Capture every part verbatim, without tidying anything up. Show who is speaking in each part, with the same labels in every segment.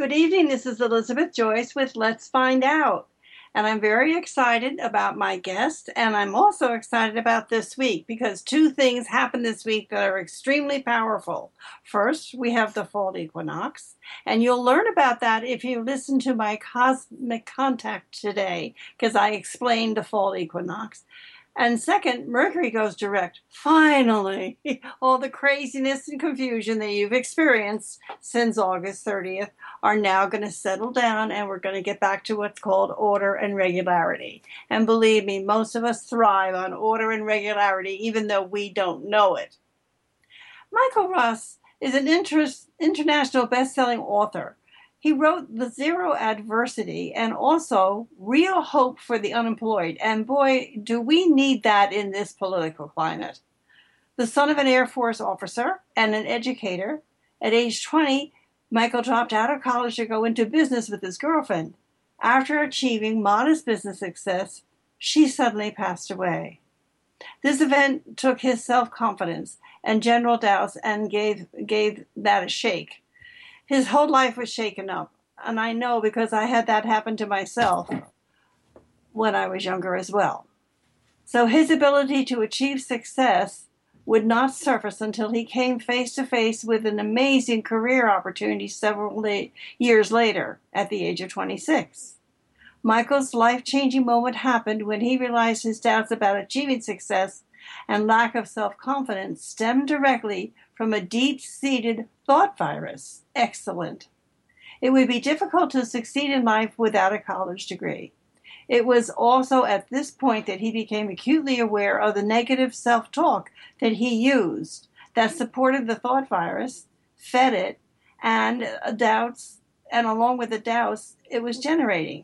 Speaker 1: Good evening. This is Elizabeth Joyce with Let's Find Out. And I'm very excited about my guest, and I'm also excited about this week because two things happened this week that are extremely powerful. First, we have the fall equinox, and you'll learn about that if you listen to my Cosmic Contact today, because I explained the fall equinox. And second, Mercury goes direct. Finally, all the craziness and confusion that you've experienced since August thirtieth are now going to settle down, and we're going to get back to what's called order and regularity. And believe me, most of us thrive on order and regularity, even though we don't know it. Michael Ross is an interest, international best-selling author. He wrote The Zero Adversity and also Real Hope for the Unemployed. And boy, do we need that in this political climate. The son of an Air Force officer and an educator, at age twenty, Michael dropped out of college to go into business with his girlfriend. After achieving modest business success, she suddenly passed away. This event took his self-confidence and general doubts and gave, gave that a shake. His whole life was shaken up, and I know because I had that happen to myself when I was younger as well. So his ability to achieve success would not surface until he came face to face with an amazing career opportunity several la- years later at the age of twenty-six. Michael's life-changing moment happened when he realized his doubts about achieving success and lack of self-confidence stemmed directly from a deep-seated thought virus. Excellent. It would be difficult to succeed in life without a college degree. It was also at this point that he became acutely aware of the negative self-talk that he used that supported the thought virus, fed it, and doubts, and along with the doubts it was generating.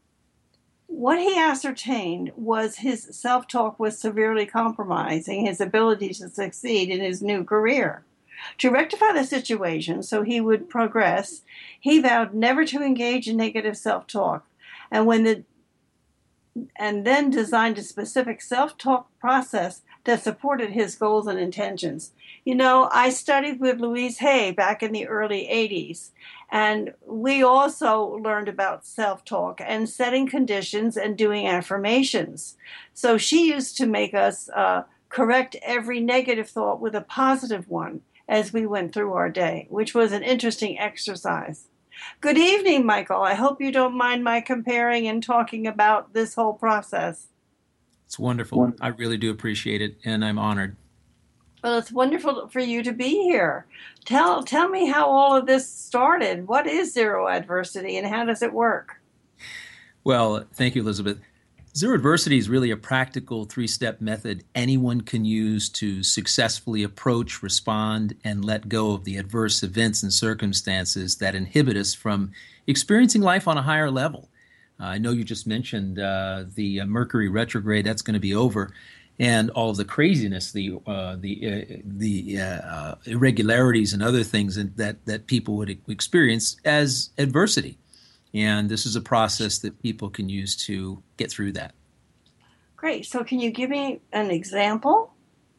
Speaker 1: What he ascertained was his self-talk was severely compromising his ability to succeed in his new career. To rectify the situation so he would progress, he vowed never to engage in negative self-talk, and when the and then designed a specific self-talk process that supported his goals and intentions. You know, I studied with Louise Hay back in the early eighties, and we also learned about self-talk and setting conditions and doing affirmations. So she used to make us uh, correct every negative thought with a positive one as we went through our day, which was an interesting exercise. Good evening, Michael. I hope you don't mind my comparing and talking about this whole process.
Speaker 2: It's wonderful. Wonderful. I really do appreciate it, and I'm honored.
Speaker 1: Well, it's wonderful for you to be here. Tell tell me how all of this started. What is zero adversity, and how does it work?
Speaker 2: Well, thank you, Elizabeth. Zero adversity is really a practical three-step method anyone can use to successfully approach, respond, and let go of the adverse events and circumstances that inhibit us from experiencing life on a higher level. Uh, I know you just mentioned uh, the uh, Mercury retrograde. That's going to be over, and all of the craziness, the uh, the uh, the uh, irregularities and other things that that people would experience as adversity. And this is a process that people can use to get through that.
Speaker 1: Great. So can you give me an example?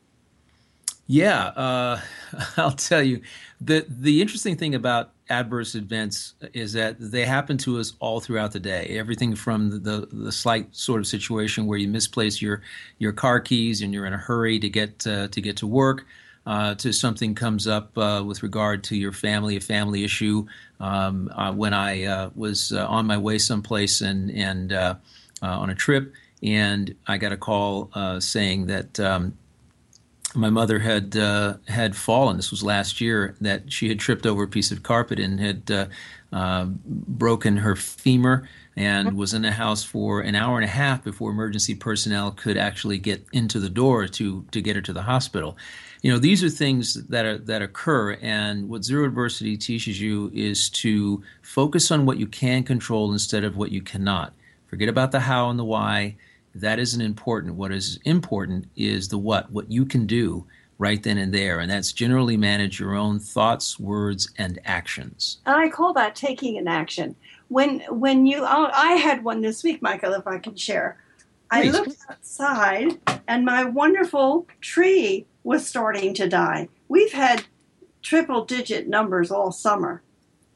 Speaker 2: Yeah, uh, I'll tell you. The, the interesting thing about adverse events is that they happen to us all throughout the day. Everything from the, the, the slight sort of situation where you misplace your, your car keys and you're in a hurry to get, uh, to get to work, Uh, to something comes up uh, with regard to your family, a family issue. Um, uh, when I uh, was uh, on my way someplace and and uh, uh, on a trip, and I got a call uh, saying that um, my mother had uh, had fallen. This was last year. That she had tripped over a piece of carpet and had uh, uh, broken her femur, and was in the house for an hour and a half before emergency personnel could actually get into the door to to get her to the hospital. You know, these are things that are that occur, and what zero adversity teaches you is to focus on what you can control instead of what you cannot. Forget about the how and the why. That isn't important. What is important is the what, what you can do right then and there, and that's generally manage your own thoughts, words, and actions.
Speaker 1: And I call that taking an action. When when you, oh, I had one this week, Michael, if I can share. I
Speaker 2: Please.
Speaker 1: looked outside, and my wonderful tree was starting to die. We've had triple-digit numbers all summer.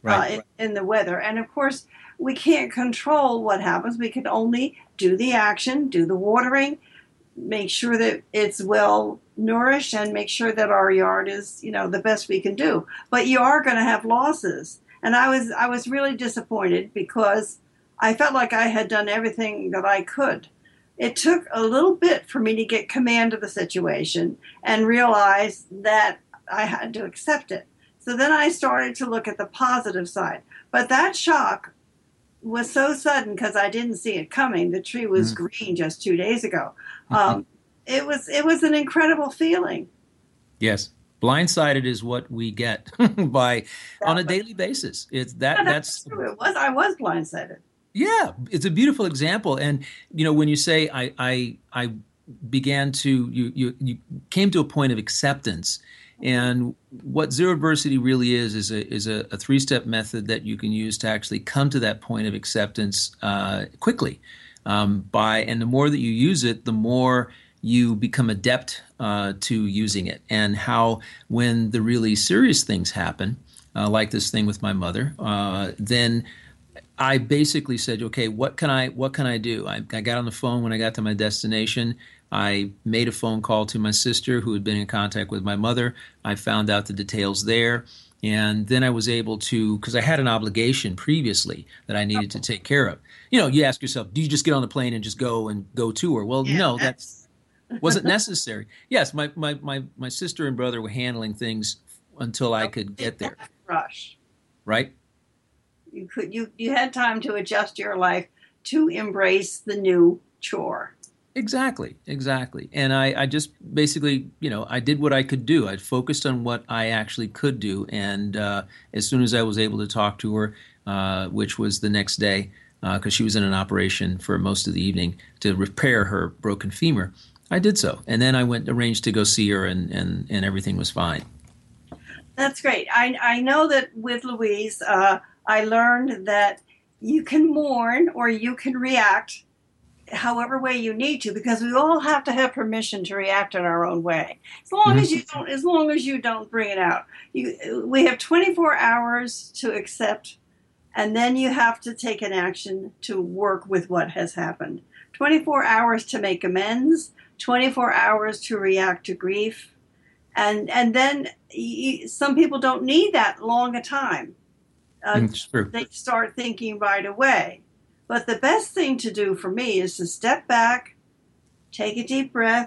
Speaker 2: Right.
Speaker 1: uh, in, in the weather. And of course, we can't control what happens. We can only do the action, do the watering, make sure that it's well nourished, and make sure that our yard is, you know, the best we can do. But you are going to have losses. And I was I was really disappointed because I felt like I had done everything that I could. It took a little bit for me to get command of the situation and realize that I had to accept it. So then I started to look at the positive side. But that shock was so sudden because I didn't see it coming. The tree was mm-hmm. green just two days ago. Um, it was it was an incredible feeling.
Speaker 2: Yes. Blindsided is what we get by exactly. on a daily basis. It's that
Speaker 1: yeah, that's,
Speaker 2: that's
Speaker 1: true. It was I was blindsided.
Speaker 2: Yeah, it's a beautiful example. And you know, when you say I I I began to you you you came to a point of acceptance. And what zero adversity really is is a is a, a three-step method that you can use to actually come to that point of acceptance uh, quickly. Um, by and the more that you use it, the more you become adept uh, to using it. And how when the really serious things happen, uh, like this thing with my mother, uh, then I basically said, okay, what can I what can I do? I, I got on the phone when I got to my destination. I made a phone call to my sister who had been in contact with my mother. I found out the details there. And then I was able to, because I had an obligation previously that I needed to take care of. You know, you ask yourself, do you just get on the plane and just go and go to her? Well,
Speaker 1: yeah,
Speaker 2: no,
Speaker 1: that's...
Speaker 2: that wasn't necessary. Yes, my, my, my, my sister and brother were handling things until I could get there.
Speaker 1: Rush.
Speaker 2: Right?
Speaker 1: You could you, you had time to adjust your life to embrace the new chore.
Speaker 2: Exactly, exactly. And I, I just basically, you know, I did what I could do. I focused on what I actually could do. And uh, as soon as I was able to talk to her, uh, which was the next day, because uh, she was in an operation for most of the evening to repair her broken femur, I did so. And then I went arranged to go see her, and, and, and everything was fine.
Speaker 1: That's great. I, I know that with Louise, uh, I learned that you can mourn or you can react however way you need to, because we all have to have permission to react in our own way. As long mm-hmm. as you don't, as long as you don't bring it out, you, we have twenty-four hours to accept, and then you have to take an action to work with what has happened. twenty-four hours to make amends, twenty-four hours to react to grief, and and then you, some people don't need that long a time. Uh,
Speaker 2: mm,
Speaker 1: they start thinking right away. But the best thing to do for me is to step back, take a deep breath,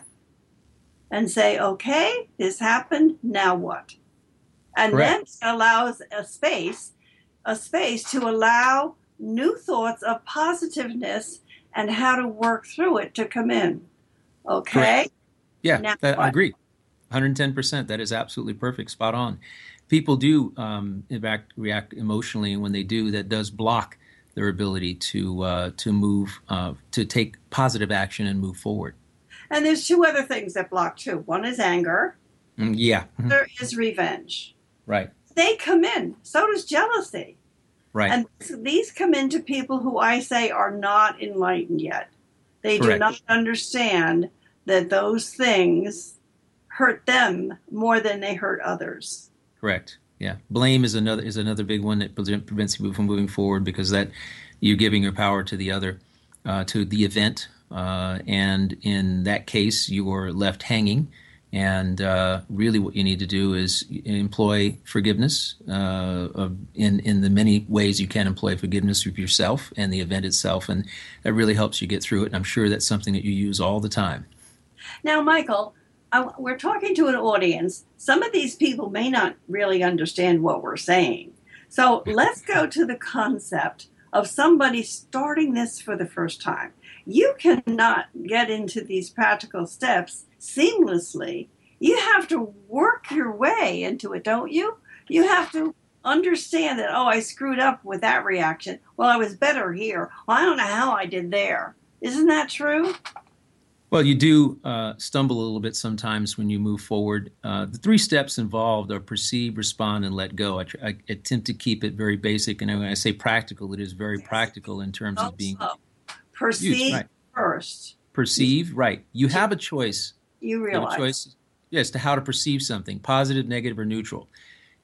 Speaker 1: and say, okay, this happened, now what? And Correct. Then it allows a space, a space to allow new thoughts of positiveness and how to work through it to come in. Okay?
Speaker 2: Correct. Yeah, now that, I agree. one hundred ten percent. That is absolutely perfect. Spot on. People do, um, in fact, react emotionally, and when they do, that does block their ability to uh, to move, uh, to take positive action and move forward.
Speaker 1: And there's two other things that block too. One is anger.
Speaker 2: Mm, yeah.
Speaker 1: The other is revenge.
Speaker 2: Right.
Speaker 1: They come in. So does jealousy.
Speaker 2: Right.
Speaker 1: And these come into people who I say are not enlightened yet. They
Speaker 2: Correct.
Speaker 1: do not understand that those things hurt them more than they hurt others.
Speaker 2: Correct. Yeah, blame is another is another big one that prevents you from moving forward, because that you're giving your power to the other, uh, to the event, uh, and in that case you are left hanging. And uh, really, what you need to do is employ forgiveness uh, in in the many ways you can employ forgiveness with yourself and the event itself, and that really helps you get through it. And I'm sure that's something that you use all the time.
Speaker 1: Now, Michael, Uh, we're talking to an audience. Some of these people may not really understand what we're saying. So let's go to the concept of somebody starting this for the first time. You cannot get into these practical steps seamlessly. You have to work your way into it, don't you? You have to understand that, oh, I screwed up with that reaction. Well, I was better here. Well, I don't know how I did there. Isn't that true?
Speaker 2: Well, you do uh, stumble a little bit sometimes when you move forward. Uh, the three steps involved are perceive, respond, and let go. I, tr- I attempt to keep it very basic, and when I say practical, it is very practical in terms
Speaker 1: oh,
Speaker 2: of being
Speaker 1: so. Perceive
Speaker 2: used, right.
Speaker 1: first.
Speaker 2: Perceive, right. You have a choice.
Speaker 1: You realize.
Speaker 2: You have a choice, yes, to how to perceive something, positive, negative, or neutral.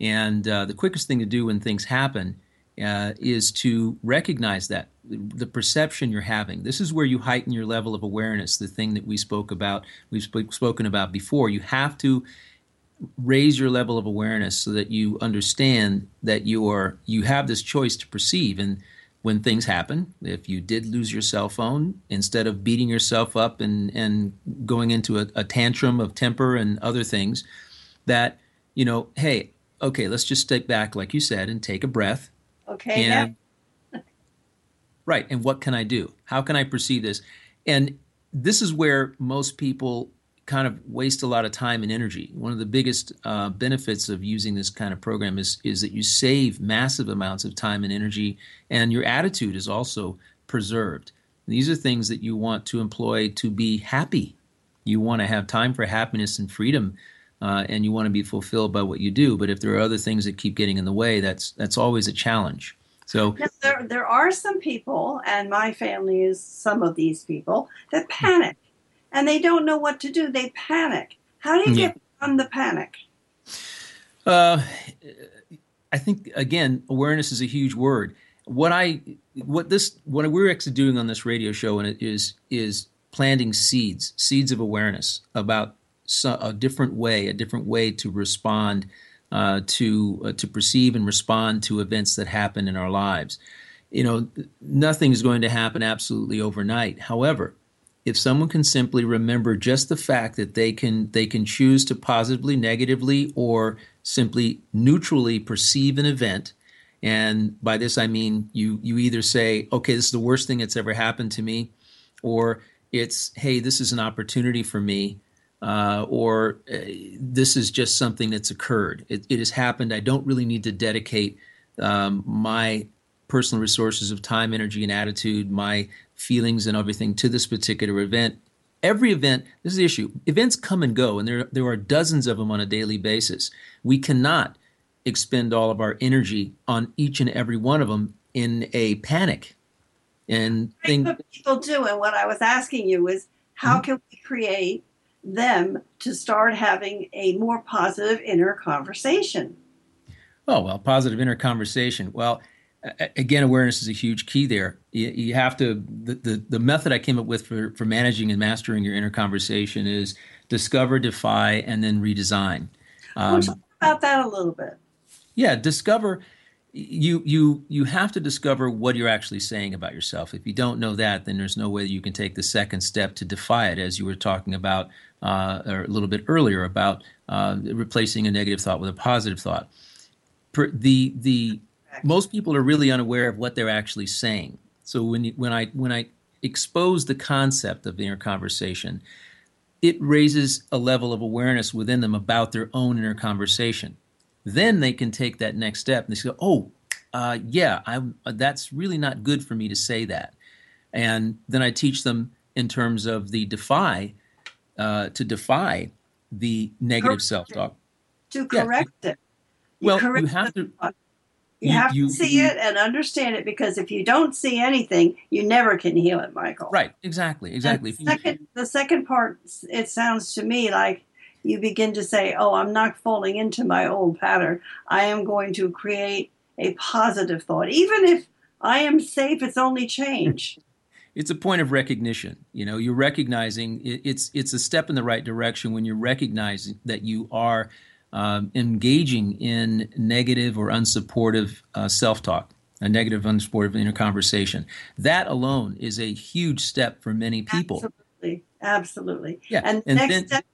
Speaker 2: And uh, the quickest thing to do when things happen uh, is to recognize that, the perception you're having. This is where you heighten your level of awareness, the thing that we spoke about, we've sp- spoken about before. You have to raise your level of awareness so that you understand that you are you have this choice to perceive. And when things happen, if you did lose your cell phone, instead of beating yourself up and, and going into a, a tantrum of temper and other things, that, you know, hey, okay, let's just step back, like you said, and take a breath.
Speaker 1: Okay,
Speaker 2: and
Speaker 1: yeah.
Speaker 2: Right, and what can I do? How can I perceive this? And this is where most people kind of waste a lot of time and energy. One of the biggest uh, benefits of using this kind of program is is that you save massive amounts of time and energy, and your attitude is also preserved. These are things that you want to employ to be happy. You want to have time for happiness and freedom, uh, and you want to be fulfilled by what you do. But if there are other things that keep getting in the way, that's that's always a challenge. So
Speaker 1: Now, there, there are some people, and my family is some of these people, that panic. And they don't know what to do. They panic. How do you
Speaker 2: yeah.
Speaker 1: get beyond the panic?
Speaker 2: Uh, I think, again, awareness is a huge word. What I, what this, what we're actually doing on this radio show, and it is is planting seeds, seeds of awareness about so, a different way, a different way to respond, uh, to uh, to perceive and respond to events that happen in our lives. You know, nothing is going to happen absolutely overnight. However, if someone can simply remember just the fact that they can they can choose to positively, negatively, or simply neutrally perceive an event, and by this I mean you you either say, okay, this is the worst thing that's ever happened to me, or it's, hey, this is an opportunity for me, uh, or uh, this is just something that's occurred. It, it has happened. I don't really need to dedicate um, my personal resources of time, energy, and attitude, my feelings and everything to this particular event. Every event, this is the issue. Events come and go, and there there are dozens of them on a daily basis. We cannot expend all of our energy on each and every one of them in a panic. And thing,
Speaker 1: What people do, and what I was asking you is, how mm-hmm. can we create them to start having a more positive inner conversation?
Speaker 2: Oh, well, positive inner conversation. Well, again, awareness is a huge key there. You, you have to, the, the, the method I came up with for, for managing and mastering your inner conversation is discover, defy, and then redesign.
Speaker 1: Um, well, talk about that a little bit.
Speaker 2: Yeah, discover, you, you, you have to discover what you're actually saying about yourself. If you don't know that, then there's no way that you can take the second step to defy it, as you were talking about uh, or a little bit earlier about uh, replacing a negative thought with a positive thought. Per, the, the, Most people are really unaware of what they're actually saying. So when you, when I when I expose the concept of inner conversation, it raises a level of awareness within them about their own inner conversation. Then they can take that next step and they say, "Oh, uh, yeah, I, that's really not good for me to say that." And then I teach them in terms of the defy, uh, to defy the negative
Speaker 1: correct
Speaker 2: self-talk.
Speaker 1: To correct
Speaker 2: yeah.
Speaker 1: it.
Speaker 2: You well, correct you have to.
Speaker 1: You, you have you, to see you, it and understand it, because if you don't see anything, you never can heal it, Michael.
Speaker 2: Right, exactly, exactly.
Speaker 1: The second, the second part, it sounds to me like you begin to say, oh, I'm not falling into my old pattern. I am going to create a positive thought. Even if I am safe, it's only change.
Speaker 2: It's a point of recognition. You know, you're recognizing it, it's it's a step in the right direction when you're recognizing that you are Um, engaging in negative or unsupportive uh, self-talk, a negative, unsupportive inner conversation. That alone is a huge step for many people.
Speaker 1: Absolutely, absolutely.
Speaker 2: Yeah,
Speaker 1: and,
Speaker 2: and
Speaker 1: next
Speaker 2: then
Speaker 1: step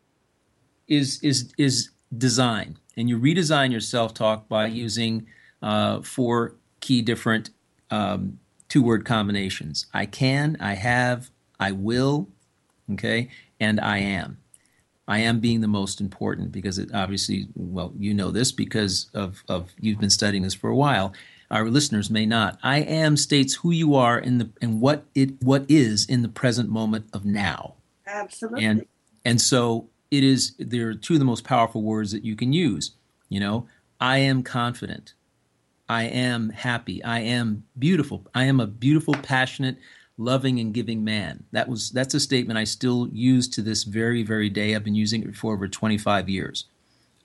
Speaker 2: is is is design, and you redesign your self-talk by using uh, four key different um, two-word combinations: I can, I have, I will, okay, and I am. I am being the most important, because it obviously, well, you know this because of, of you've been studying this for a while. Our listeners may not. I am states who you are in the and what it what is in the present moment of now.
Speaker 1: Absolutely.
Speaker 2: And and so it is. There are two of the most powerful words that you can use. You know, I am confident. I am happy. I am beautiful. I am a beautiful, passionate, loving, and giving man. That was that's a statement I still use to this very, very day. I've been using it for over twenty-five years.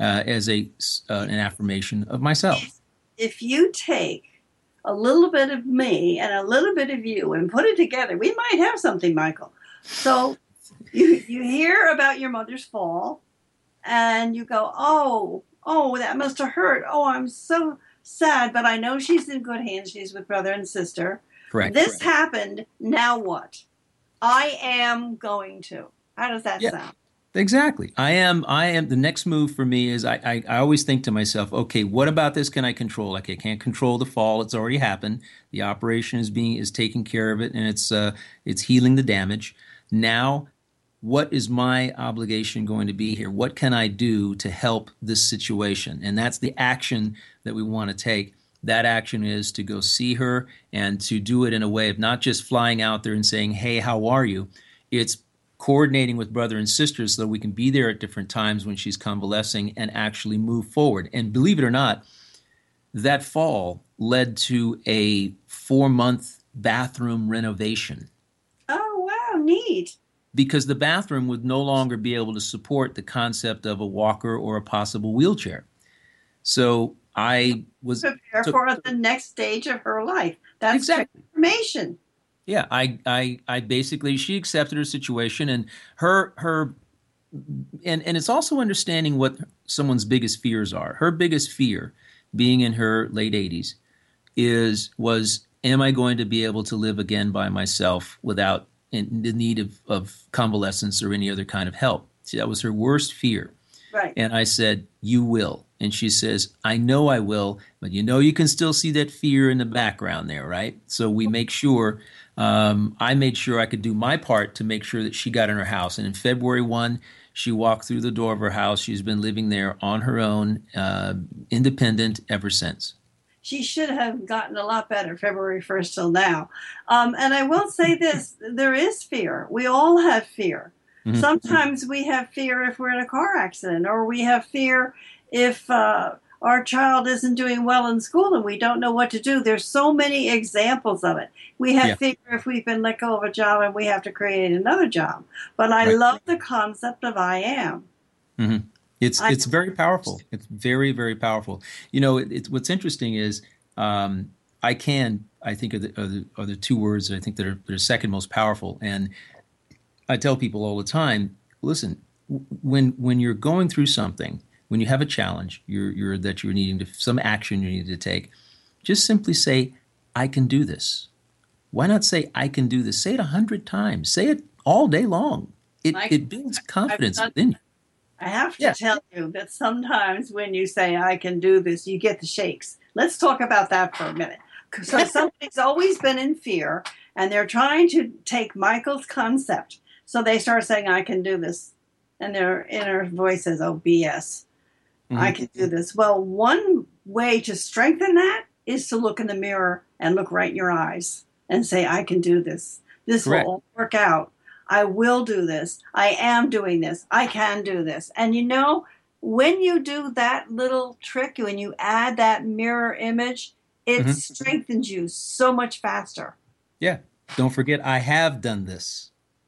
Speaker 2: uh, as a uh, an affirmation of myself.
Speaker 1: If, if you take a little bit of me and a little bit of you and put it together, we might have something, Michael. So you you hear about your mother's fall, and you go, oh, oh, that must have hurt. Oh, I'm so sad, but I know she's in good hands. She's with brother and sister.
Speaker 2: Correct.
Speaker 1: This
Speaker 2: Correct.
Speaker 1: happened. Now what? I am going to. How does that
Speaker 2: Yeah.
Speaker 1: sound?
Speaker 2: Exactly. I am. I am. The next move for me is I, I. I always think to myself, okay, what about this can I control? Like I can't control the fall; it's already happened. The operation is being is taking care of it, and it's uh it's healing the damage. Now, what is my obligation going to be here? What can I do to help this situation? And that's the action that we want to take. That action is to go see her and to do it in a way of not just flying out there and saying, "Hey, how are you?" It's coordinating with brother and sisters so that we can be there at different times when she's convalescing and actually move forward. And believe it or not, that fall led to a four-month bathroom renovation
Speaker 1: Oh, wow, neat.
Speaker 2: because the bathroom would no longer be able to support the concept of a walker or a possible wheelchair. So I was
Speaker 1: Prepare
Speaker 2: took-
Speaker 1: for the next stage of her life. That's
Speaker 2: Exactly.
Speaker 1: transformation.
Speaker 2: Yeah, I, I, I basically she accepted her situation and her her, and and it's also understanding what someone's biggest fears are. Her biggest fear, being in her late eighties, is was am I going to be able to live again by myself without in the need of, of convalescence or any other kind of help? See, that was her worst fear.
Speaker 1: Right.
Speaker 2: And I said, you will. And she says, I know I will, but you know you can still see that fear in the background there, right? So we make sure, um, I made sure I could do my part to make sure that she got in her house. And in February first, she walked through the door of her house. She's been living there on her own, uh, independent ever since.
Speaker 1: She should have gotten a lot better February first till now. Um, and I will say this, there is fear. We all have fear.
Speaker 2: Mhm.
Speaker 1: Sometimes we have fear if we're in a car accident, or we have fear if uh, our child isn't doing well in school and we don't know what to do. There's so many examples of it. We have
Speaker 2: Yeah.
Speaker 1: fear if we've been let go of a job and we have to create another job. But I
Speaker 2: Right.
Speaker 1: love the concept of I am.
Speaker 2: hmm It's
Speaker 1: I-
Speaker 2: it's very powerful. It's very very powerful. You know, it, it's what's interesting is um, I can I think are the, are the are the two words I think that are that are second most powerful. And I tell people all the time, listen, w- when when you're going through something, when you have a challenge, you're you're that you're needing to some action you need to take, just simply say, I can do this. Why not say I can do this? Say it a hundred times. Say it all day long. It
Speaker 1: Mike,
Speaker 2: it builds confidence
Speaker 1: done-
Speaker 2: within you.
Speaker 1: I have to
Speaker 2: Yeah.
Speaker 1: tell you that sometimes when you say, I can do this, you get the shakes. Let's talk about that for a minute. So somebody's always been in fear, and they're trying to take Michael's concept. So they start saying, I can do this. And their inner voice says, oh, B S. I
Speaker 2: Mhm.
Speaker 1: can do this. Well, one way to strengthen that is to look in the mirror and look right in your eyes and say, I can do this. This
Speaker 2: Correct.
Speaker 1: will all work out. I will do this. I am doing this. I can do this. And you know, when you do that little trick, when you add that mirror image, it
Speaker 2: Mhm.
Speaker 1: strengthens you so much faster.
Speaker 2: Yeah. Don't forget, I have done this.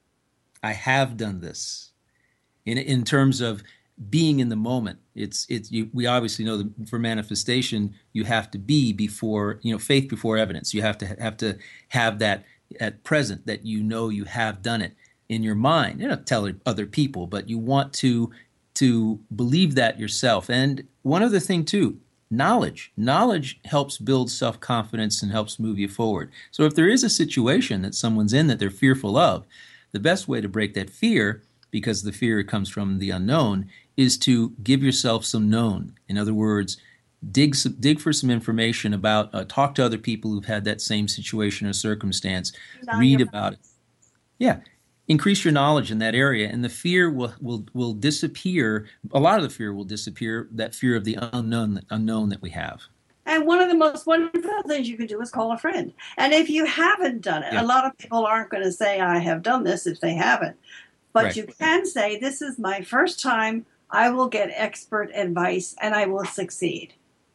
Speaker 2: I have done this. In in terms of being in the moment, it's it's you, we obviously know that for manifestation, you have to be before you know faith before evidence. You have to have to have that at present that you know you have done it in your mind. You don't tell other people, but you want to to believe that yourself. And one other thing too. Knowledge. Knowledge helps build self-confidence and helps move you forward. So if there is a situation that someone's in that they're fearful of, the best way to break that fear, because the fear comes from the unknown, is to give yourself some known. In other words, dig some, dig for some information about, uh, talk to other people who've had that same situation or circumstance,
Speaker 1: Not
Speaker 2: read
Speaker 1: your-
Speaker 2: about it. Yeah. Increase your knowledge in that area, and the fear will, will will disappear. A lot of the fear will disappear. That fear of the unknown, unknown that we have.
Speaker 1: And one of the most wonderful things you can do is call a friend. And if you haven't done it,
Speaker 2: Yeah.
Speaker 1: a lot of people aren't going to say, I have done this if they haven't. But
Speaker 2: Right.
Speaker 1: you can say, this is my first time. I will get expert advice and I will succeed.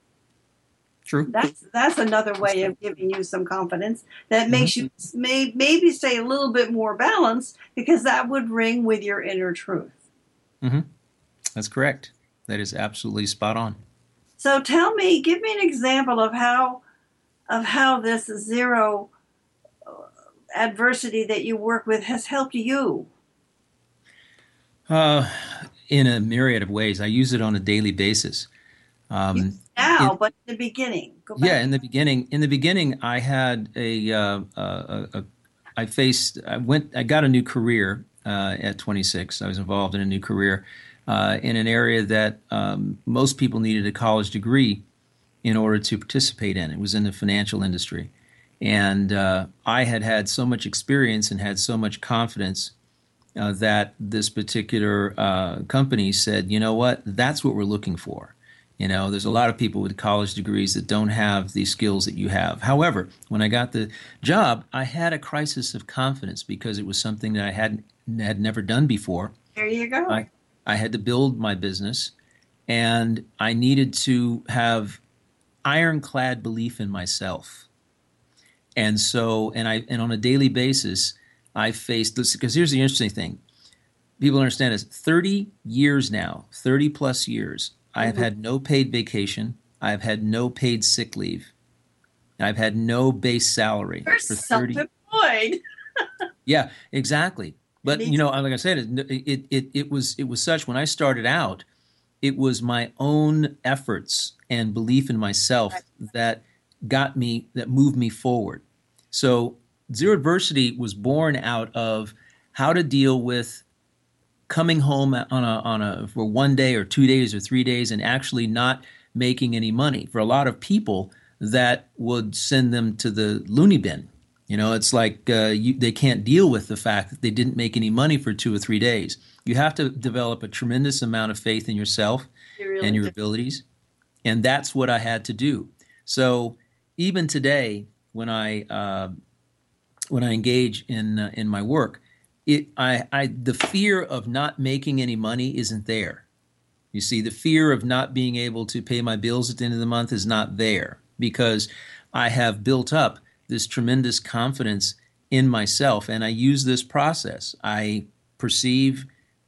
Speaker 2: True.
Speaker 1: That's that's another way of giving you some confidence that
Speaker 2: Mm-hmm.
Speaker 1: makes you may, maybe stay a little bit more balanced, because that would ring with your inner truth.
Speaker 2: That's correct. That is absolutely spot on.
Speaker 1: So tell me, give me an example of how of how this zero adversity that you work with has helped you.
Speaker 2: Uh, in a myriad of ways. I use it on a daily basis.
Speaker 1: You
Speaker 2: Um,
Speaker 1: now,
Speaker 2: it,
Speaker 1: but in the beginning, go
Speaker 2: yeah,
Speaker 1: back.
Speaker 2: in the beginning, in the beginning, I had a, uh, a, a, a I faced, I went, I got a new career uh, at twenty-six. I was involved in a new career uh, in an area that um, most people needed a college degree in order to participate in. It was in the financial industry. And uh, I had had so much experience and had so much confidence uh, that this particular uh, company said, you know what, that's what we're looking for. You know, there's a lot of people with college degrees that don't have the skills that you have. However, when I got the job, I had a crisis of confidence because it was something that I hadn't had never done before.
Speaker 1: There you go.
Speaker 2: I, I had to build my business, and I needed to have ironclad belief in myself. And so, and I, and on a daily basis, I faced this because here's the interesting thing. People understand is thirty years now, thirty plus years, I have
Speaker 1: Mm-hmm.
Speaker 2: had no paid vacation. I've had no paid sick leave. I've had no base salary
Speaker 1: You're
Speaker 2: for thirty.
Speaker 1: self-employed.
Speaker 2: Yeah, exactly. But
Speaker 1: Me
Speaker 2: you
Speaker 1: too.
Speaker 2: know, like I said, it, it it it was it was such when I started out, it was my own efforts and belief in myself that got me that moved me forward. So Zero Adversity was born out of how to deal with coming home on a on a for one day or two days or three days and actually not making any money. For a lot of people, that would send them to the loony bin. You know, it's like uh, you, they can't deal with the fact that they didn't make any money for two or three days. You have to develop a tremendous amount of faith in yourself
Speaker 1: You
Speaker 2: and
Speaker 1: really
Speaker 2: your
Speaker 1: do.
Speaker 2: abilities, and that's what I had to do. So even today, when I uh, when I engage in uh, in my work, it I, I the fear of not making any money isn't there. You see, the fear of not being able to pay my bills at the end of the month is not there because I have built up this tremendous confidence in myself, and I use this process. I perceive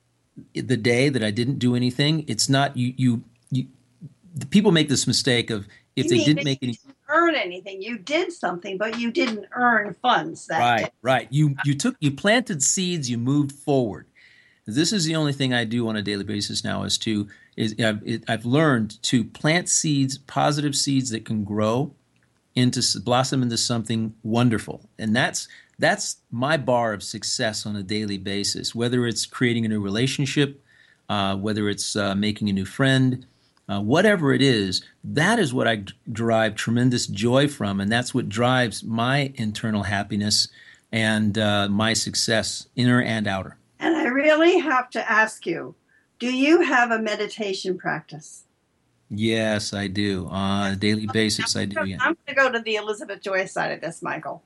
Speaker 2: the day that I didn't do anything. It's not you. You, you people make this mistake of if
Speaker 1: You
Speaker 2: they
Speaker 1: mean
Speaker 2: didn't
Speaker 1: that you
Speaker 2: make any.
Speaker 1: didn't earn anything? You did something, but you didn't earn funds that day.
Speaker 2: Right, right. You you took you planted seeds. You moved forward. This is the only thing I do on a daily basis now is to is I've, it, I've learned to plant seeds, positive seeds that can grow into blossom into something wonderful, and that's that's my bar of success on a daily basis. Whether it's creating a new relationship, uh, whether it's uh, making a new friend, uh, whatever it is, that is what I d- derive tremendous joy from, and that's what drives my internal happiness and uh, my success, inner and outer.
Speaker 1: And I really have to ask you, do you have a meditation practice?
Speaker 2: Yes, I do. On a daily basis, I do. Yeah.
Speaker 1: I'm going to go to the Elizabeth Joy side of this, Michael.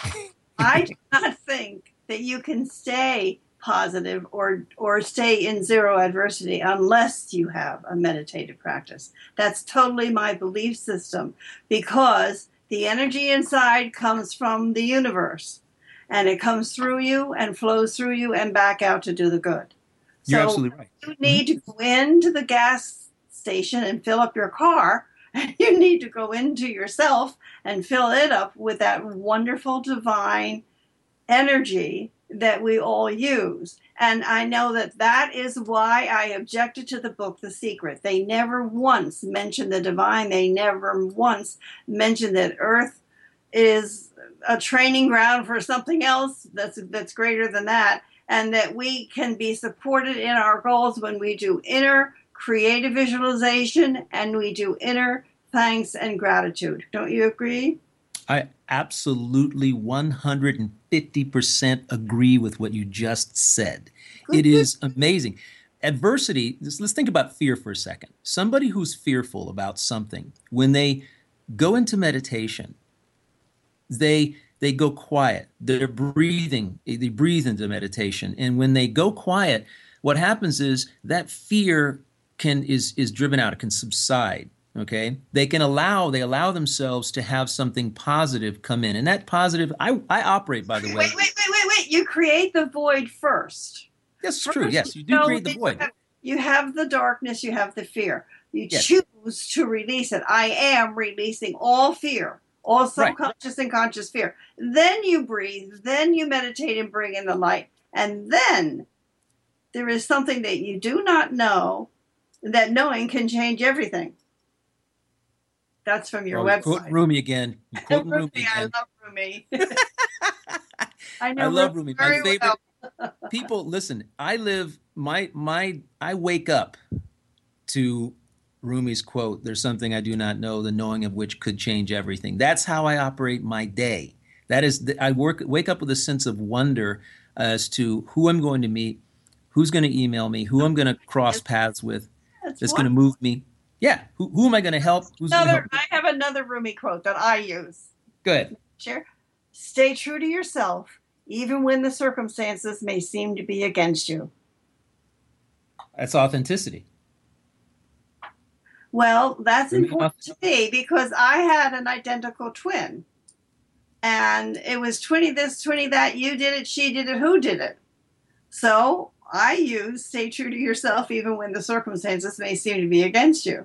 Speaker 1: I do not think that you can stay positive or or stay in zero adversity unless you have a meditative practice. That's totally my belief system because the energy inside comes from the universe and it comes through you and flows through you and back out to do the good.
Speaker 2: You're
Speaker 1: So
Speaker 2: absolutely right.
Speaker 1: you need to go into the gas station and fill up your car. And you need to go into yourself and fill it up with that wonderful divine energy that we all use. And I know that that is why I objected to the book, The Secret. They never once mentioned the divine. They never once mentioned that Earth is a training ground for something else that's that's greater than that, and that we can be supported in our goals when we do inner creative visualization and we do inner thanks and gratitude. Don't you agree?
Speaker 2: I absolutely one hundred fifty percent agree with what you just said. It is amazing. Adversity, let's, let's think about fear for a second. Somebody who's fearful about something, when they go into meditation, they they go quiet. They're breathing. They breathe into meditation. And when they go quiet, what happens is that fear can is is driven out. It can subside. Okay, they can allow they allow themselves to have something positive come in, and that positive. I I operate, by the way.
Speaker 1: Wait, wait, wait, wait, wait. You create the void first.
Speaker 2: That's
Speaker 1: First,
Speaker 2: true. Yes, you
Speaker 1: you
Speaker 2: do
Speaker 1: know
Speaker 2: create the
Speaker 1: that you
Speaker 2: void.
Speaker 1: have You have the darkness, you have the fear. You
Speaker 2: Yes.
Speaker 1: choose to release it. I am releasing all fear, all
Speaker 2: Right.
Speaker 1: subconscious and conscious fear. Then you breathe, then you meditate and bring in the light. And then there is something that you do not know, that knowing can change everything. That's from your
Speaker 2: Oh, you're quoting
Speaker 1: website.
Speaker 2: Rumi again. You're quoting Rumi
Speaker 1: Rumi, I
Speaker 2: again.
Speaker 1: love Rumi. I
Speaker 2: I
Speaker 1: know Rumi
Speaker 2: love Rumi. My
Speaker 1: very
Speaker 2: favorite
Speaker 1: well.
Speaker 2: people. Listen, I live my my. I wake up to Rumi's quote. There's something I do not know, the knowing of which could change everything. That's how I operate my day. That is, I work wake up with a sense of wonder as to who I'm going to meet, who's going to email me, who I'm going to cross paths with,
Speaker 1: That's
Speaker 2: that's going to
Speaker 1: wonderful.
Speaker 2: move me. Yeah, who, who am I going to help? Who's going to
Speaker 1: Another,
Speaker 2: help me?
Speaker 1: I have another Rumi quote that I use.
Speaker 2: Good.
Speaker 1: Share. Stay true to yourself, even when the circumstances may seem to be against you.
Speaker 2: That's authenticity.
Speaker 1: Well, that's
Speaker 2: Rumi
Speaker 1: important to me because I had an identical twin. And it was twenty this, twenty that, you did it, she did it, who did it? So I use stay true to yourself even when the circumstances may seem to be against you.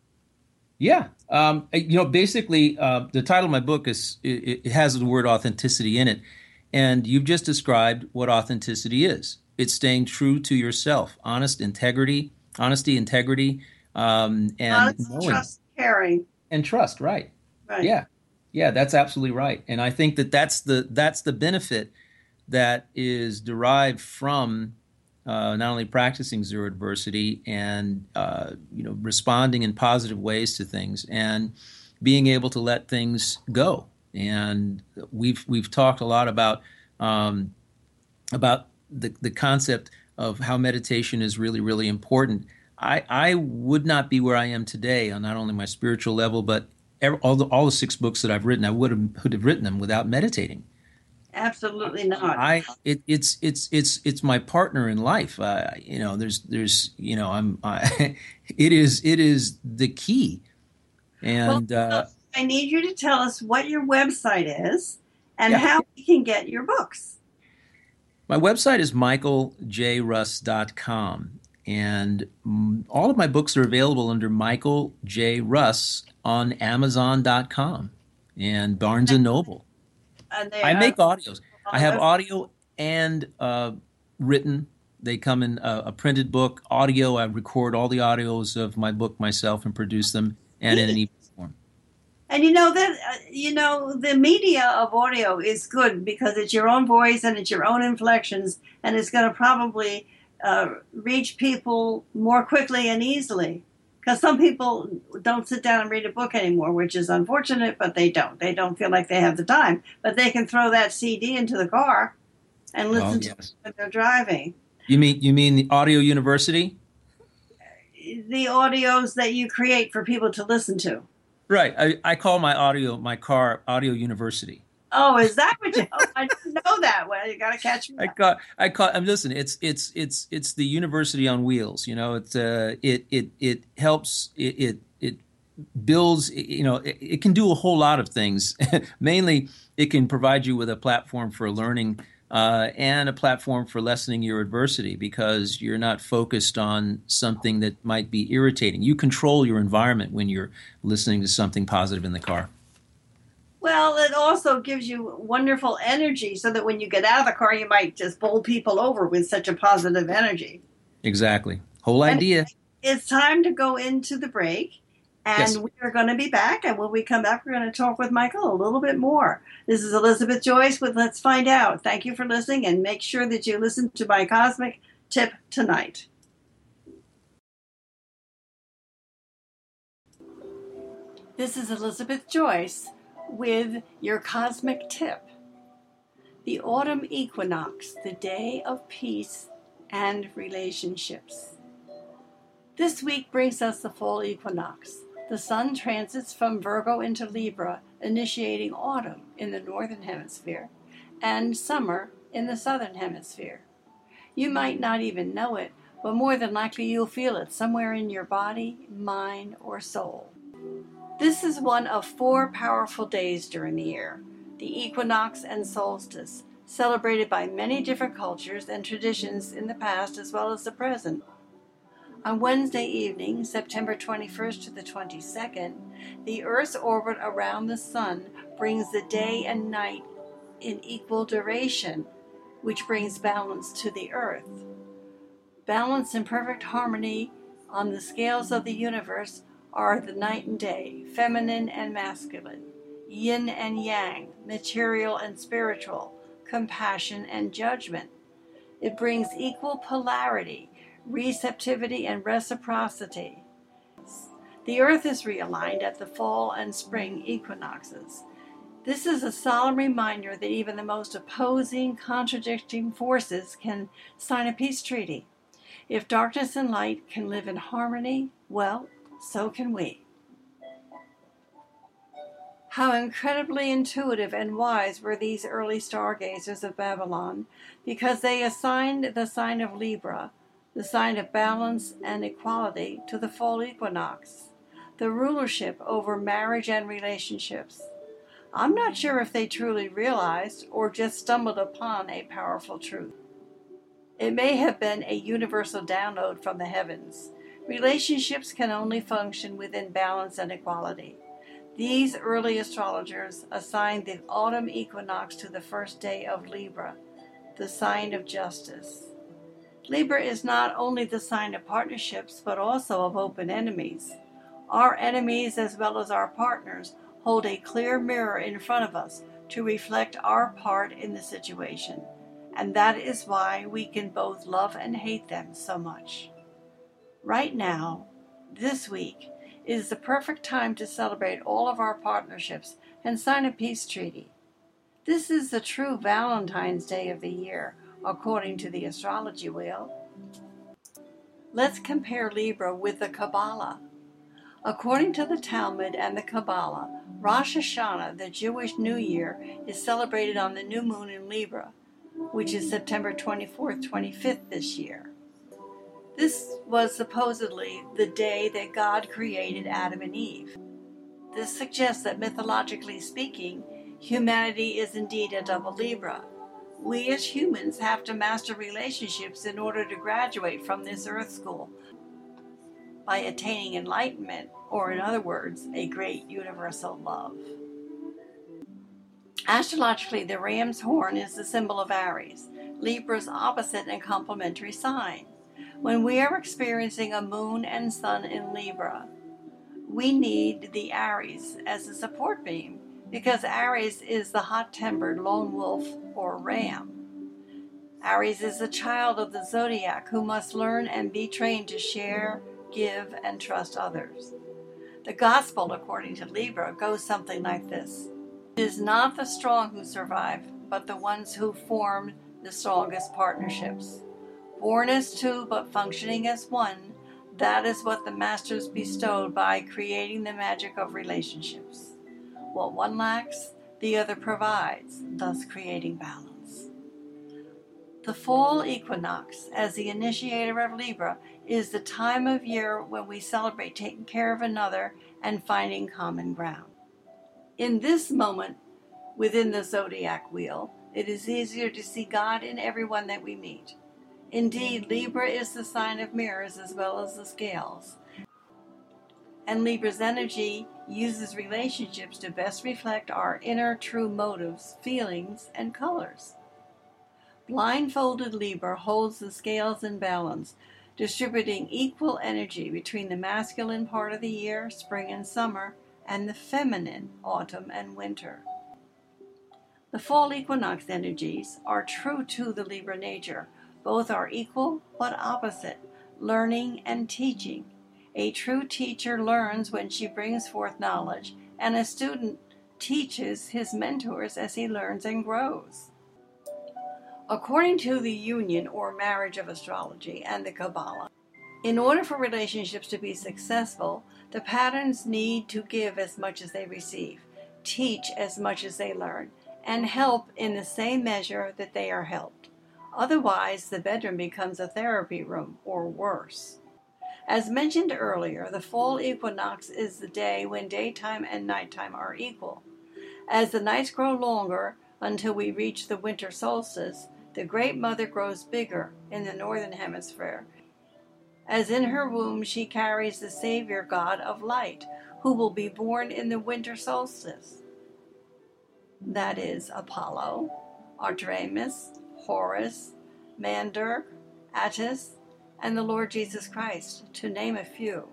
Speaker 2: Yeah. Um, you know, basically, uh, the title of my book is it, it has the word authenticity in it, and you've just described what authenticity is. It's staying true to yourself, honest integrity, honesty, integrity, um, and
Speaker 1: Honest,
Speaker 2: knowing
Speaker 1: trust, caring.
Speaker 2: and trust. Right.
Speaker 1: Right.
Speaker 2: Yeah. Yeah. That's absolutely right. And I think that that's the that's the benefit that is derived from uh, not only practicing zero adversity and uh, you know responding in positive ways to things and being able to let things go. And we've we've talked a lot about um, about the the concept of how meditation is really really important. I I would not be where I am today on not only my spiritual level but every, all the all the six books that I've written. I would have would have written them without meditating.
Speaker 1: Absolutely not.
Speaker 2: I it, it's it's it's it's my partner in life. Uh, you know, there's there's you know I'm I, it is it is the key.
Speaker 1: Well,
Speaker 2: And uh,
Speaker 1: I need you to tell us what your website is and
Speaker 2: yeah,
Speaker 1: how we can get your books.
Speaker 2: my website is michael j russ dot com, and mm, all of my books are available under Michael J. Russ on amazon dot com and Barnes and Noble.
Speaker 1: And they
Speaker 2: I
Speaker 1: are
Speaker 2: make audios.
Speaker 1: on
Speaker 2: I
Speaker 1: the
Speaker 2: have
Speaker 1: website.
Speaker 2: audio and uh, written. They come in a, a printed book. Audio, I record all the audios of my book myself and produce them, and in an ebook form.
Speaker 1: And you know that uh, you know the media of audio is good because it's your own voice and it's your own inflections, and it's going to probably uh, reach people more quickly and easily. Because some people don't sit down and read a book anymore, which is unfortunate, but they don't. They don't feel like they have the time, but they can throw that C D into the car and
Speaker 2: Oh
Speaker 1: listen to it
Speaker 2: yes.
Speaker 1: when they're driving.
Speaker 2: You mean you mean the Audio University?
Speaker 1: The audios that you create for people to listen to.
Speaker 2: Right. I, I call my audio my car Audio University.
Speaker 1: Oh, is that what you? Oh, I didn't know that. Well, you got to catch me
Speaker 2: I
Speaker 1: up.
Speaker 2: call I call. I'm listen. It's it's it's it's the university on wheels. You know. It's uh it it it helps. It it, it builds. You know. It, it can do a whole lot of things. Mainly, it can provide you with a platform for learning uh, and a platform for lessening your adversity because you're not focused on something that might be irritating. You control your environment when you're listening to something positive in the car.
Speaker 1: Well, it also gives you wonderful energy so that when you get out of the car, you might just bowl people over with such a positive energy.
Speaker 2: Exactly. Whole
Speaker 1: And
Speaker 2: idea.
Speaker 1: it's time to go into the break. And
Speaker 2: Yes.
Speaker 1: we are going to be back. And when we come back, we're going to talk with Michael a little bit more. This is Elizabeth Joyce with Let's Find Out. Thank you for listening. And make sure that you listen to my cosmic tip tonight. This is Elizabeth Joyce with your cosmic tip. The autumn equinox, the day of peace and relationships. This week brings us the fall equinox. The sun transits from Virgo into Libra, initiating autumn in the northern hemisphere and summer in the southern hemisphere. You might not even know it, but more than likely you'll feel it somewhere in your body, mind, or soul. This is one of four powerful days during the year, the equinox and solstice, celebrated by many different cultures and traditions in the past as well as the present. On Wednesday evening, September twenty-first to the twenty-second, the Earth's orbit around the Sun brings the day and night in equal duration, which brings balance to the Earth. Balance and perfect harmony on the scales of the universe are the night and day, feminine and masculine, yin and yang, material and spiritual, compassion and judgment. It brings equal polarity, receptivity and reciprocity. The Earth is realigned at the fall and spring equinoxes. This is a solemn reminder that even the most opposing, contradicting forces can sign a peace treaty. If darkness and light can live in harmony, well, so can we. How incredibly intuitive and wise were these early stargazers of Babylon, because they assigned the sign of Libra, the sign of balance and equality, to the fall equinox, the rulership over marriage and relationships. I'm not sure if they truly realized or just stumbled upon a powerful truth. It may have been a universal download from the heavens. Relationships can only function within balance and equality. These early astrologers assigned the autumn equinox to the first day of Libra, the sign of justice. Libra is not only the sign of partnerships, but also of open enemies. Our enemies, as well as our partners, hold a clear mirror in front of us to reflect our part in the situation, and that is why we can both love and hate them so much. Right now, this week, is the perfect time to celebrate all of our partnerships and sign a peace treaty. This is the true Valentine's Day of the year, according to the astrology wheel. Let's compare Libra with the Kabbalah. According to the Talmud and the Kabbalah, Rosh Hashanah, the Jewish New Year, is celebrated on the new moon in Libra, which is September twenty-fourth, twenty-fifth this year. This was supposedly the day that God created Adam and Eve. This suggests that, mythologically speaking, humanity is indeed a double Libra. We as humans have to master relationships in order to graduate from this earth school by attaining enlightenment, or in other words, a great universal love. Astrologically, the ram's horn is the symbol of Aries, Libra's opposite and complementary sign. When we are experiencing a moon and sun in Libra, we need the Aries as a support beam, because Aries is the hot-tempered lone wolf or ram. Aries is the child of the zodiac who must learn and be trained to share, give, and trust others. The gospel, according to Libra, goes something like this. It is not the strong who survive, but the ones who form the strongest partnerships. Born as two, but functioning as one, that is what the masters bestowed by creating the magic of relationships. What one lacks, the other provides, thus creating balance. The fall equinox, as the initiator of Libra, is the time of year when we celebrate taking care of another and finding common ground. In this moment, within the zodiac wheel, it is easier to see God in everyone that we meet. Indeed, Libra is the sign of mirrors as well as the scales. And Libra's energy uses relationships to best reflect our inner true motives, feelings, and colors. Blindfolded Libra holds the scales in balance, distributing equal energy between the masculine part of the year, spring and summer, and the feminine, autumn and winter. The fall equinox energies are true to the Libra nature. Both are equal but opposite, learning and teaching. A true teacher learns when she brings forth knowledge, and a student teaches his mentors as he learns and grows. According to the union or marriage of astrology and the Kabbalah, in order for relationships to be successful, the patterns need to give as much as they receive, teach as much as they learn, and help in the same measure that they are helped. Otherwise, the bedroom becomes a therapy room, or worse. As mentioned earlier, the fall equinox is the day when daytime and nighttime are equal. As the nights grow longer until we reach the winter solstice, the Great Mother grows bigger in the northern hemisphere, as in her womb she carries the Savior God of light, who will be born in the winter solstice. That is Apollo, Artemis, Horus, Mandur, Attis, and the Lord Jesus Christ, to name a few.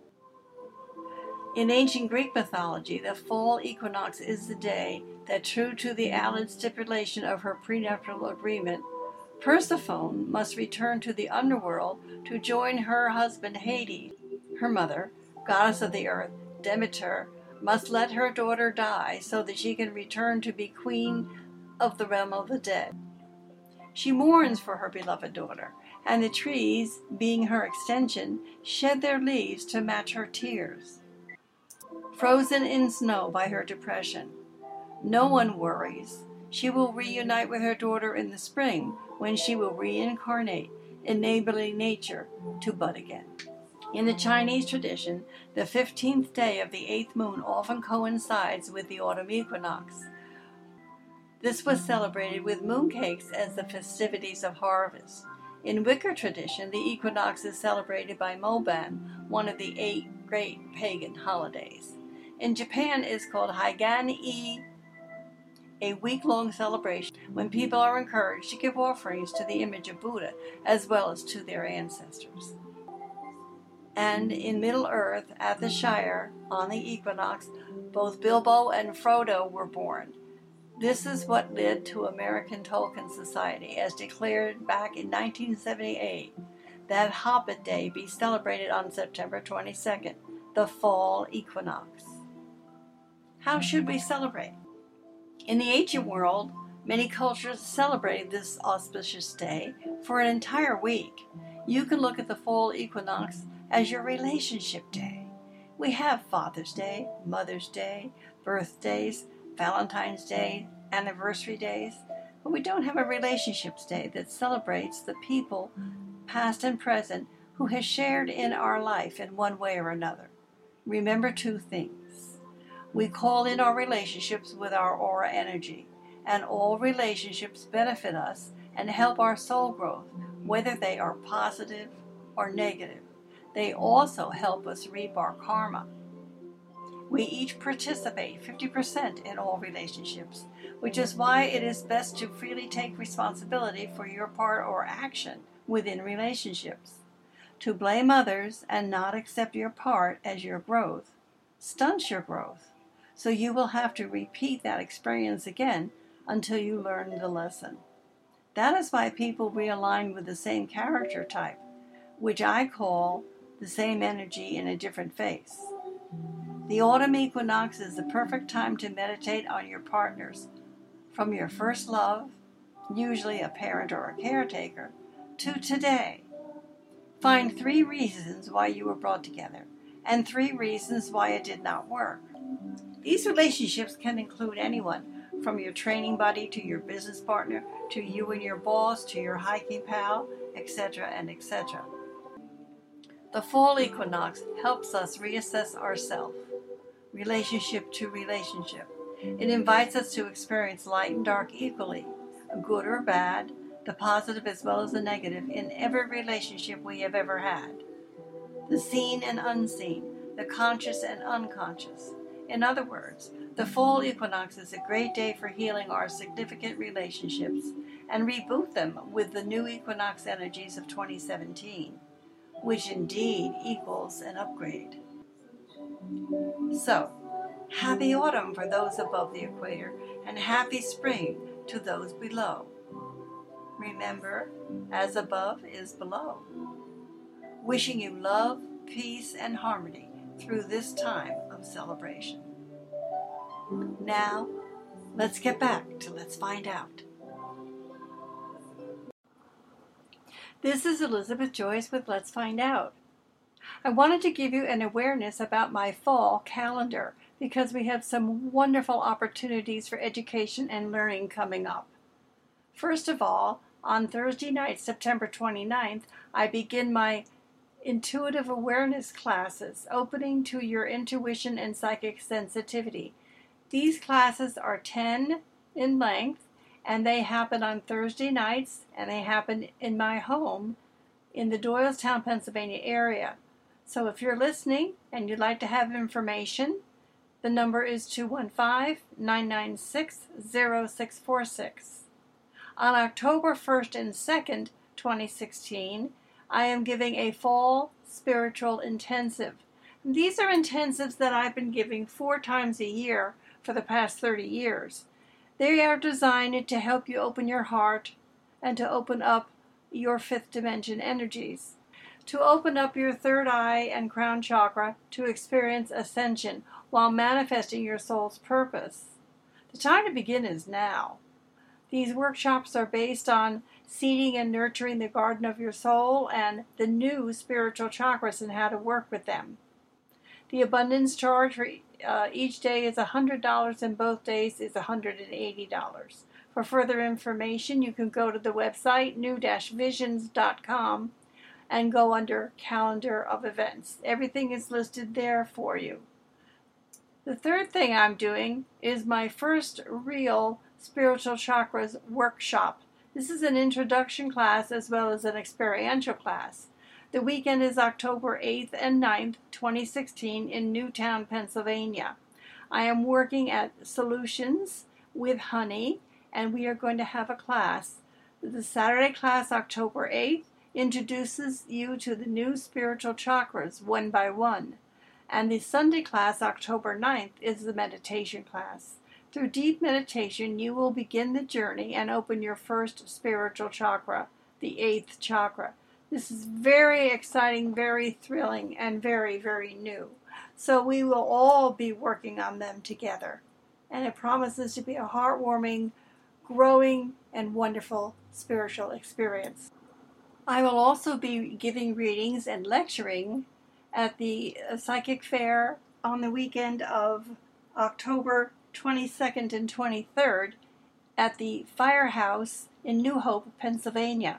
Speaker 1: In ancient Greek mythology, the fall equinox is the day that, true to the Allied stipulation of her prenuptial agreement, Persephone must return to the underworld to join her husband Hades. Her mother, goddess of the earth, Demeter, must let her daughter die so that she can return to be queen of the realm of the dead. She mourns for her beloved daughter, and the trees, being her extension, shed their leaves to match her tears. Frozen in snow by her depression, no one worries. She will reunite with her daughter in the spring, when she will reincarnate, enabling nature to bud again. In the Chinese tradition, the fifteenth day of the eighth moon often coincides with the autumn equinox. This was celebrated with mooncakes as the festivities of harvest. In Wicca tradition, the equinox is celebrated by Moban, one of the eight great pagan holidays. In Japan, it is called Haigan-e, a week-long celebration when people are encouraged to give offerings to the image of Buddha as well as to their ancestors. And in Middle-earth, at the Shire, on the equinox, both Bilbo and Frodo were born. This is what led to American Tolkien Society, as declared back in nineteen seventy-eight, that Hobbit Day be celebrated on September twenty-second, the fall equinox. How should we celebrate? In the ancient world, many cultures celebrated this auspicious day for an entire week. You can look at the fall equinox as your relationship day. We have Father's Day, Mother's Day, birthdays, Valentine's Day, anniversary days, but we don't have a relationships day that celebrates the people, past and present, who has shared in our life in one way or another. Remember two things. We call in our relationships with our aura energy, and all relationships benefit us and help our soul growth, whether they are positive or negative. They also help us reap our karma. We each participate fifty percent in all relationships, which is why it is best to freely take responsibility for your part or action within relationships. To blame others and not accept your part as your growth stunts your growth. So you will have to repeat that experience again until you learn the lesson. That is why people realign with the same character type, which I call the same energy in a different face. The autumn equinox is the perfect time to meditate on your partners, from your first love, usually a parent or a caretaker, to today. Find three reasons why you were brought together, and three reasons why it did not work. These relationships can include anyone, from your training buddy to your business partner, to you and your boss, to your hiking pal, et cetera, and et cetera. The fall equinox helps us reassess ourselves, relationship to relationship. It invites us to experience light and dark equally, good or bad, the positive as well as the negative, in every relationship we have ever had. The seen and unseen, the conscious and unconscious. In other words, the fall equinox is a great day for healing our significant relationships and reboot them with the new equinox energies of twenty seventeen, which indeed equals an upgrade. So, happy autumn for those above the equator, and happy spring to those below. Remember, as above is below. Wishing you love, peace, and harmony through this time of celebration. Now, let's get back to Let's Find Out. This is Elizabeth Joyce with Let's Find Out. I wanted to give you an awareness about my fall calendar because we have some wonderful opportunities for education and learning coming up. First of all, on Thursday night, September twenty-ninth, I begin my Intuitive Awareness classes, opening to your intuition and psychic sensitivity. These classes are ten in length, and they happen on Thursday nights, and they happen in my home in the Doylestown, Pennsylvania area. So if you're listening and you'd like to have information, the number is two one five, nine nine six, zero six four six. On October first and second, twenty sixteen, I am giving a fall spiritual intensive. These are intensives that I've been giving four times a year for the past thirty years. They are designed to help you open your heart and to open up your fifth dimension energies, to open up your third eye and crown chakra to experience ascension while manifesting your soul's purpose. The time to begin is now. These workshops are based on seeding and nurturing the garden of your soul and the new spiritual chakras and how to work with them. The abundance charge for uh, each day is one hundred dollars and both days is one hundred eighty dollars. For further information, you can go to the website new dash visions dot com and go under Calendar of Events. Everything is listed there for you. The third thing I'm doing is my first real Spiritual Chakras workshop. This is an introduction class as well as an experiential class. The weekend is October eighth and ninth, twenty sixteen in Newtown, Pennsylvania. I am working at Solutions with Honey, and we are going to have a class. The Saturday class, October eighth, introduces you to the new spiritual chakras one by one. And the Sunday class, October ninth, is the meditation class. Through deep meditation, you will begin the journey and open your first spiritual chakra, the eighth chakra. This is very exciting, very thrilling, and very, very new. So we will all be working on them together. And it promises to be a heartwarming, growing, and wonderful spiritual experience. I will also be giving readings and lecturing at the Psychic Fair on the weekend of October twenty-second and twenty-third at the Firehouse in New Hope, Pennsylvania.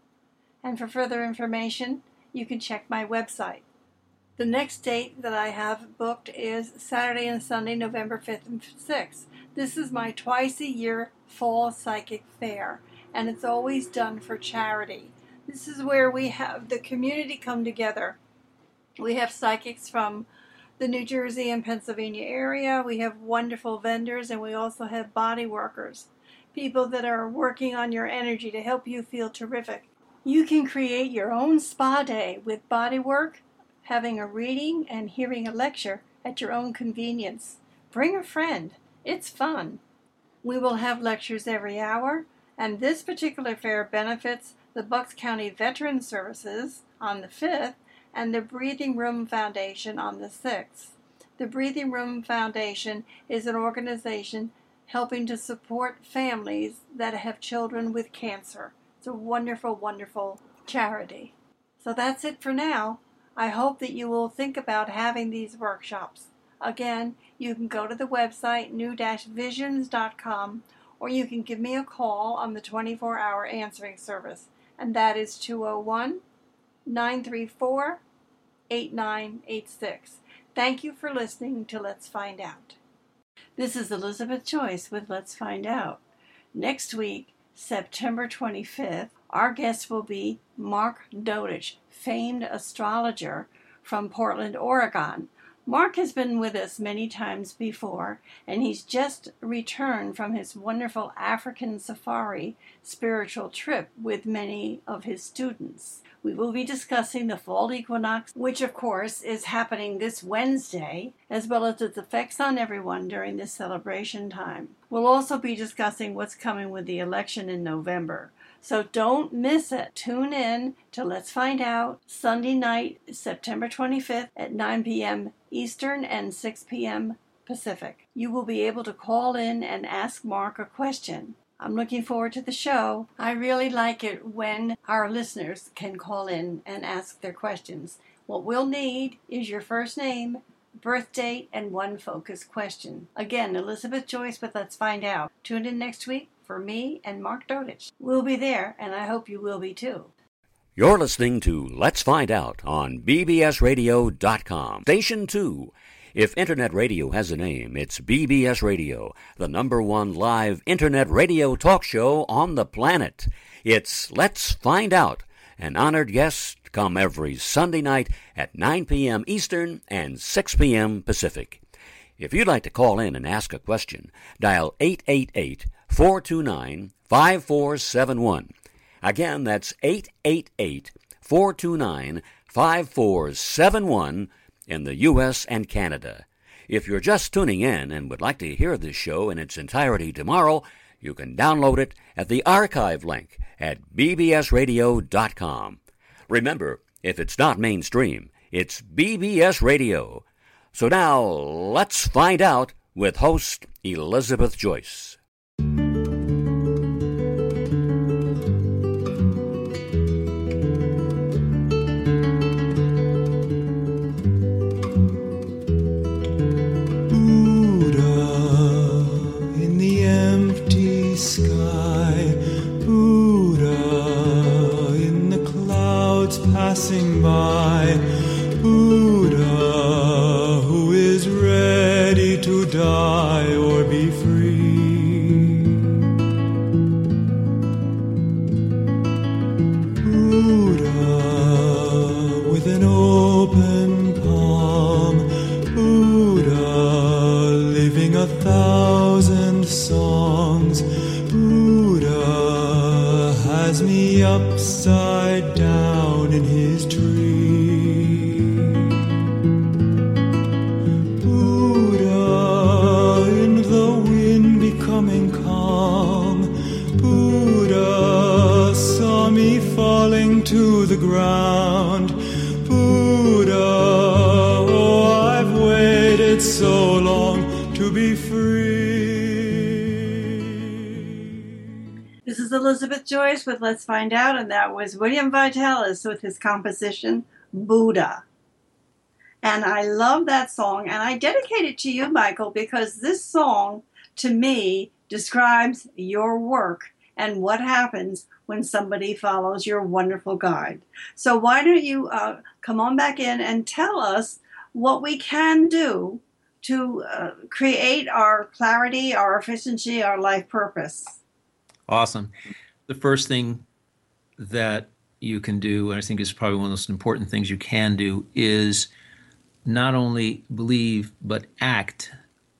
Speaker 1: And for further information, you can check my website. The next date that I have booked is Saturday and Sunday, November fifth and sixth. This is my twice-a-year fall psychic fair, and it's always done for charity. This is where we have the community come together. We have psychics from the New Jersey and Pennsylvania area. We have wonderful vendors, and we also have body workers, people that are working on your energy to help you feel terrific. You can create your own spa day with body work, having a reading, and hearing a lecture at your own convenience. Bring a friend. It's fun. We will have lectures every hour, and this particular fair benefits the Bucks County Veterans Services on the fifth and the Breathing Room Foundation on the sixth. The Breathing Room Foundation is an organization helping to support families that have children with cancer. It's a wonderful, wonderful charity. So that's it for now. I hope that you will think about having these workshops. Again, you can go to the website new dash visions dot com, or you can give me a call on the twenty-four hour answering service, and that is two oh one, nine three four, eight nine eight six. Thank you for listening to Let's Find Out. This is Elizabeth Joyce with Let's Find Out. Next week, September twenty-fifth, our guest will be Mark Dodich, famed astrologer from Portland, Oregon. Mark has been with us many times before, and he's just returned from his wonderful African safari spiritual trip with many of his students. We will be discussing the fall equinox, which of course is happening this Wednesday, as well as its effects on everyone during this celebration time. We'll also be discussing what's coming with the election in November. So don't miss it. Tune in to Let's Find Out Sunday night, September twenty-fifth at nine p.m. Eastern and six p.m. Pacific. You will be able to call in and ask Mark a question. I'm looking forward to the show. I really like it when our listeners can call in and ask their questions. What we'll need is your first name, birth date, and one focus question. Again, Elizabeth Joyce with Let's Find Out. Tune in next week for me and Mark Dodich. We'll be there, and I hope you will be too.
Speaker 3: You're listening to Let's Find Out on B B S radio dot com. Station two. If Internet radio has a name, it's B B S Radio, the number one live Internet radio talk show on the planet. It's Let's Find Out. and honored guests come every Sunday night at nine p.m. Eastern and six p.m. Pacific. If you'd like to call in and ask a question, dial eight eight eight, four two nine, five four seven one. Again, that's eight eight eight, four two nine, five four seven one in the U S and Canada. If you're just tuning in and would like to hear this show in its entirety tomorrow, you can download it at the archive link at b b s radio dot com. Remember, if it's not mainstream, it's B B S Radio. So now, let's find out with host Elizabeth Joyce.
Speaker 4: Passing by, Buddha, who is ready to die or be free. Buddha, with an open palm, Buddha, living a thousand songs, Buddha has me upside down in his tree. Buddha, in the wind becoming calm, Buddha saw me falling to the ground. Buddha, oh, I've waited so long to be free.
Speaker 1: This is Elizabeth Joyce with Let's Find Out, and that was William Vitalis with his composition, Buddha. And I love that song, and I dedicate it to you, Michael, because this song, to me, describes your work and what happens when somebody follows your wonderful guide. So why don't you uh, come on back in and tell us what we can do to uh, create our clarity, our efficiency, our life purpose.
Speaker 2: Awesome. The first thing that you can do, and I think is probably one of the most important things you can do, is not only believe, but act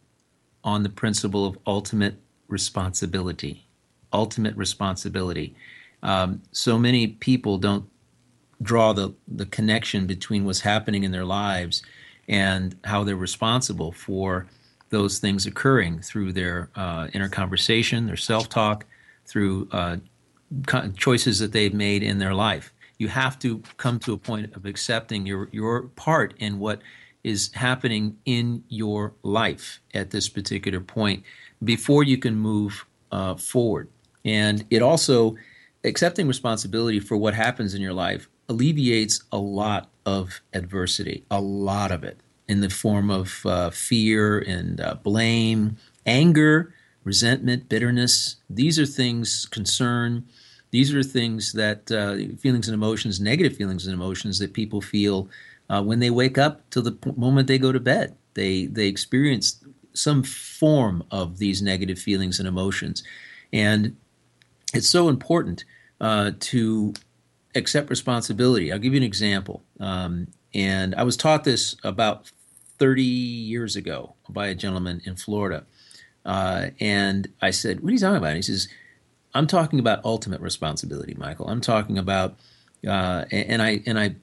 Speaker 2: on the principle of ultimate responsibility. Ultimate responsibility. Um, so many people don't draw the, the connection between what's happening in their lives and how they're responsible for those things occurring through their uh, inner conversation, their self-talk, through uh, choices that they've made in their life. You have to come to a point of accepting your, your part in what is happening in your life at this particular point before you can move uh, forward. And it also, accepting responsibility for what happens in your life alleviates a lot of adversity, a lot of it, in the form of uh, fear and uh, blame, anger, resentment, bitterness. These are things, concern. These are things that, uh, feelings and emotions, negative feelings and emotions that people feel uh, when they wake up till the p- moment they go to bed. They, they experience some form of these negative feelings and emotions. And it's so important uh, to accept responsibility. I'll give you an example. Um, and I was taught this about thirty years ago by a gentleman in Florida. Uh, and I said, what are you talking about? And he says, I'm talking about ultimate responsibility, Michael. I'm talking about, uh, and I and I,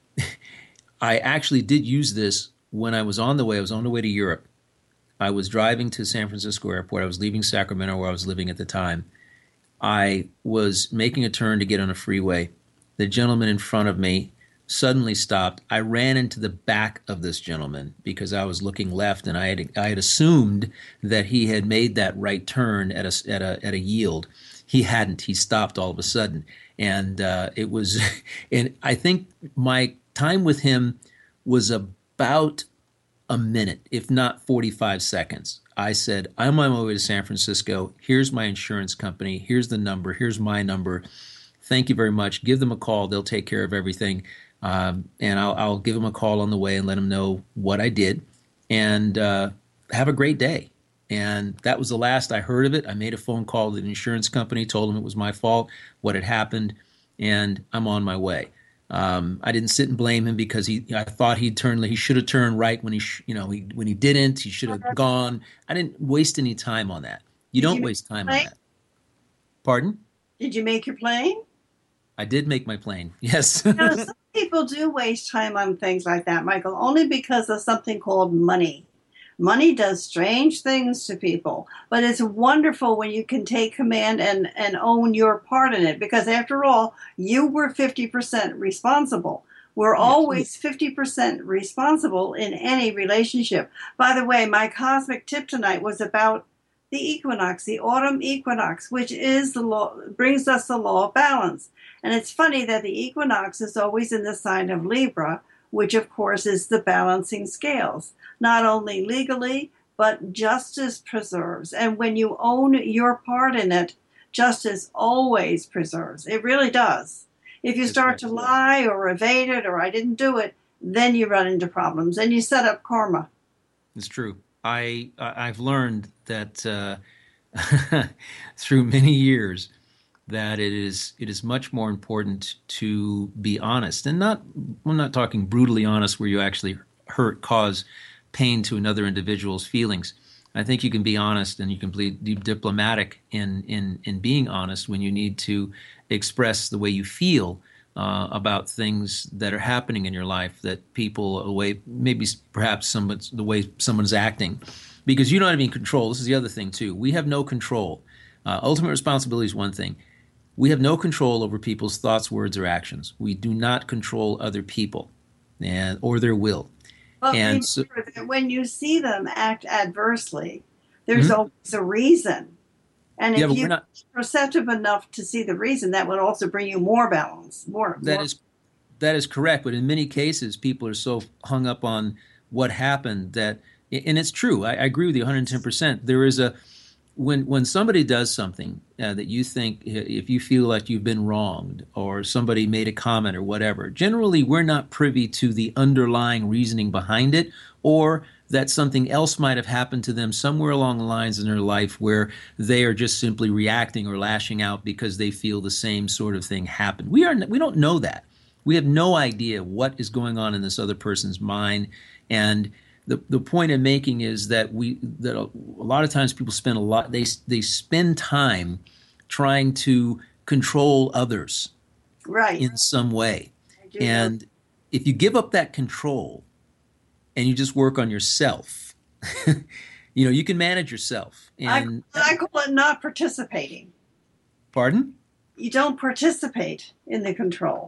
Speaker 2: I actually did use this when I was on the way. I was on the way to Europe. I was driving to San Francisco Airport. I was leaving Sacramento, where I was living at the time. I was making a turn to get on a freeway. The gentleman in front of me suddenly stopped. I ran into the back of this gentleman because I was looking left, and I had I had assumed that he had made that right turn at a at a at a yield. He hadn't. He stopped all of a sudden, and uh, it was. And I think my time with him was about a minute, if not forty-five seconds. I said, I'm on my way to San Francisco. Here's my insurance company. Here's the number. Here's my number. Thank you very much. Give them a call. They'll take care of everything. Um, and I'll, I'll give them a call on the way and let them know what I did. And uh, have a great day. And that was the last I heard of it. I made a phone call to the insurance company, told them it was my fault, what had happened, and I'm on my way. Um, I didn't sit and blame him because he. I thought he'd turn. He should have turned right when he, sh- you know, he, when he didn't. He should have gone. I didn't waste any time on that. You
Speaker 1: Did
Speaker 2: don't
Speaker 1: you
Speaker 2: waste time
Speaker 1: plane?
Speaker 2: on that. Pardon?
Speaker 1: Did you make your plane?
Speaker 2: I did make my plane. Yes.
Speaker 1: Now, some people do waste time on things like that, Michael, only because of something called money. Money does strange things to people, but it's wonderful when you can take command and, and own your part in it, because after all, you were fifty percent responsible. We're always fifty percent responsible in any relationship. By the way, my cosmic tip tonight was about the equinox, the autumn equinox, which is the law, brings us the law of balance. And it's funny that the equinox is always in the sign of Libra, which of course is the balancing scales. Not only legally, but justice preserves. And when you own your part in it, justice always preserves. It really does. If you start to lie or evade it or I didn't do it, then you run into problems and you set up karma.
Speaker 2: It's true. I, I've learned that uh, through many years that it is it is much more important to be honest, and not I'm not talking brutally honest where you actually hurt, cause pain to another individual's feelings. I think you can be honest and you can be diplomatic in in in being honest when you need to express the way you feel uh, about things that are happening in your life, that people away maybe perhaps someone's the way someone's acting, because you don't have any control. This is the other thing too. We have no control. Uh, ultimate responsibility is one thing. We have no control over people's thoughts, words, or actions. We do not control other people and or their will.
Speaker 1: But
Speaker 2: and
Speaker 1: remember
Speaker 2: so,
Speaker 1: that when you see them act adversely, there's
Speaker 2: mm-hmm.
Speaker 1: always a reason. And
Speaker 2: yeah,
Speaker 1: if
Speaker 2: but
Speaker 1: you're
Speaker 2: not,
Speaker 1: perceptive enough to see the reason, that would also bring you more balance. More.
Speaker 2: That
Speaker 1: more.
Speaker 2: is that is correct. But in many cases, people are so hung up on what happened that, and it's true. I, I agree with you one hundred ten percent. There is a When when somebody does something uh, that you think, if you feel like you've been wronged or somebody made a comment or whatever, generally we're not privy to the underlying reasoning behind it, or that something else might have happened to them somewhere along the lines in their life where they are just simply reacting or lashing out because they feel the same sort of thing happened. We are we don't know that. We have no idea what is going on in this other person's mind. And The the point I'm making is that we that a, a lot of times people spend a lot they they spend time trying to control others,
Speaker 1: right,
Speaker 2: in some way. And
Speaker 1: know.
Speaker 2: if you give up that control and you just work on yourself, you know, you can manage yourself. And
Speaker 1: I, I call it not participating.
Speaker 2: Pardon?
Speaker 1: You don't participate in the control.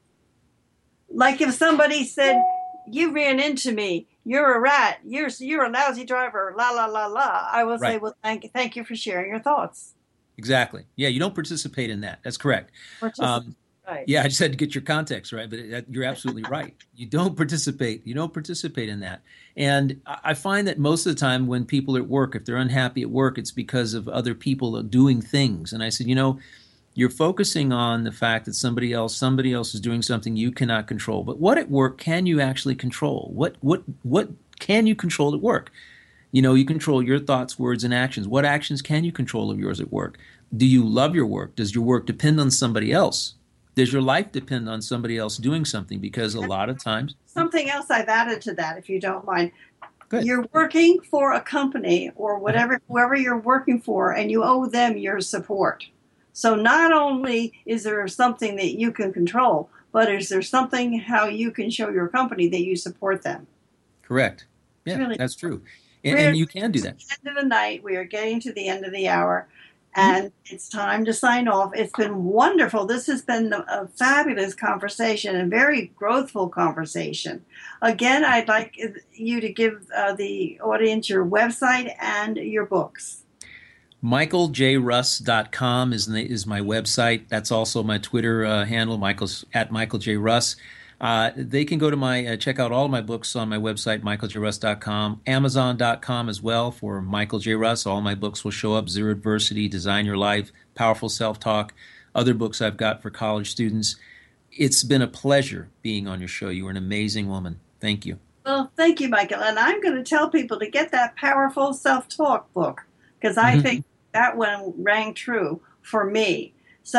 Speaker 1: Like if somebody said, "You ran into me. You're a rat. You're you're a lousy driver." La la la la. I will
Speaker 2: right.
Speaker 1: say, "Well, thank you, thank you for sharing your thoughts."
Speaker 2: Exactly. Yeah, you don't participate in that. That's correct. Um,
Speaker 1: right.
Speaker 2: Yeah, I just had to get your context right, but it, you're absolutely right. You don't participate. You don't participate in that. And I find that most of the time when people are at work, if they're unhappy at work, it's because of other people doing things. And I said, you know, you're focusing on the fact that somebody else, somebody else is doing something you cannot control. But what at work can you actually control? What what what can you control at work? You know, you control your thoughts, words, and actions. What actions can you control of yours at work? Do you love your work? Does your work depend on somebody else? Does your life depend on somebody else doing something? Because a lot of times...
Speaker 1: Something else I've added to that, if you don't mind.
Speaker 2: Good.
Speaker 1: You're working for a company or whatever, whoever you're working for, and you owe them your support. So not only is there something that you can control, but is there something how you can show your company that you support them?
Speaker 2: Correct. Yeah,
Speaker 1: really,
Speaker 2: that's true. And, and you can do that.
Speaker 1: At the end of the night, we are getting to the end of the hour, and mm-hmm. it's time to sign off. It's been wonderful. This has been a fabulous conversation and very growthful conversation. Again, I'd like you to give uh, the audience your website and your books.
Speaker 2: michael j russ dot com is is my website. That's also my Twitter uh, handle, Michael's at Michael J. Russ. Uh, they can go to my, uh, check out all my books on my website, michael j russ dot com, amazon dot com as well for Michael J. Russ. All my books will show up, Zero Adversity, Design Your Life, Powerful Self-Talk, other books I've got for college students. It's been a pleasure being on your show. You were an amazing woman. Thank you.
Speaker 1: Well, thank you, Michael. And I'm going to tell people to get that Powerful Self-Talk book, because I mm-hmm. think that one rang true for me. So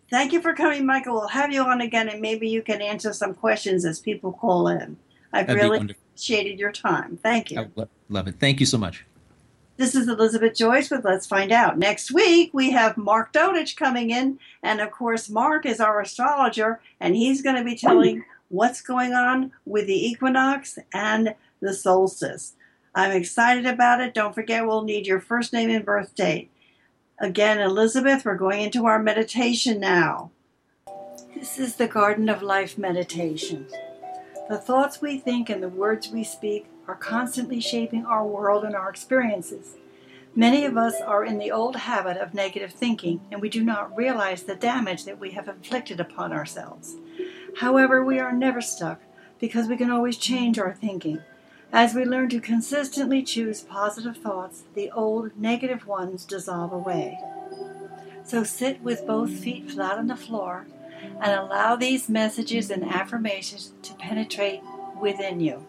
Speaker 1: Thank you for coming, Michael. We'll have you on again, and maybe you can answer some questions as people call in. I've
Speaker 2: That'd be
Speaker 1: really
Speaker 2: wonderful.
Speaker 1: appreciated your time. Thank you.
Speaker 2: I lo- love it. Thank you so much.
Speaker 1: This is Elizabeth Joyce with Let's Find Out. Next week, we have Mark Dodich coming in. And of course, Mark is our astrologer, and he's going to be telling what's going on with the equinox and the solstice. I'm excited about it. Don't forget, we'll need your first name and birth date. Again, Elizabeth, we're going into our meditation now. This is the Garden of Life meditation. The thoughts we think and the words we speak are constantly shaping our world and our experiences. Many of us are in the old habit of negative thinking, and we do not realize the damage that we have inflicted upon ourselves. However, we are never stuck, because we can always change our thinking. As we learn to consistently choose positive thoughts, the old negative ones dissolve away. So sit with both feet flat on the floor and allow these messages and affirmations to penetrate within you.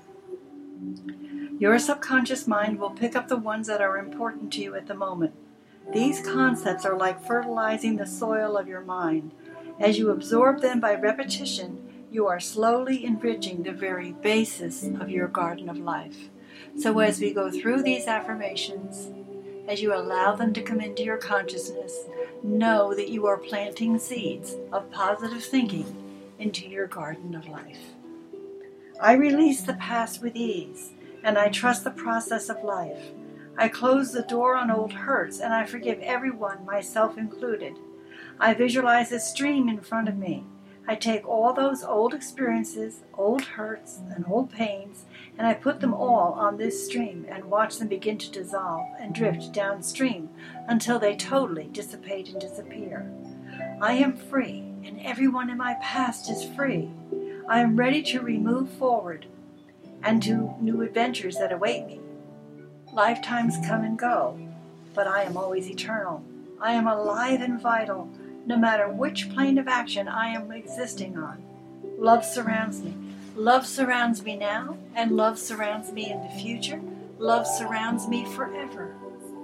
Speaker 1: Your subconscious mind will pick up the ones that are important to you at the moment. These concepts are like fertilizing the soil of your mind. As you absorb them by repetition, you are slowly enriching the very basis of your garden of life. So as we go through these affirmations, as you allow them to come into your consciousness, know that you are planting seeds of positive thinking into your garden of life. I release the past with ease, and I trust the process of life. I close the door on old hurts, and I forgive everyone, myself included. I visualize a stream in front of me. I take all those old experiences, old hurts, and old pains, and I put them all on this stream and watch them begin to dissolve and drift downstream until they totally dissipate and disappear. I am free, and everyone in my past is free. I am ready to remove forward and to new adventures that await me. Lifetimes come and go, but I am always eternal. I am alive and vital, no matter which plane of action I am existing on. Love surrounds me. Love surrounds me now, and love surrounds me in the future. Love surrounds me forever.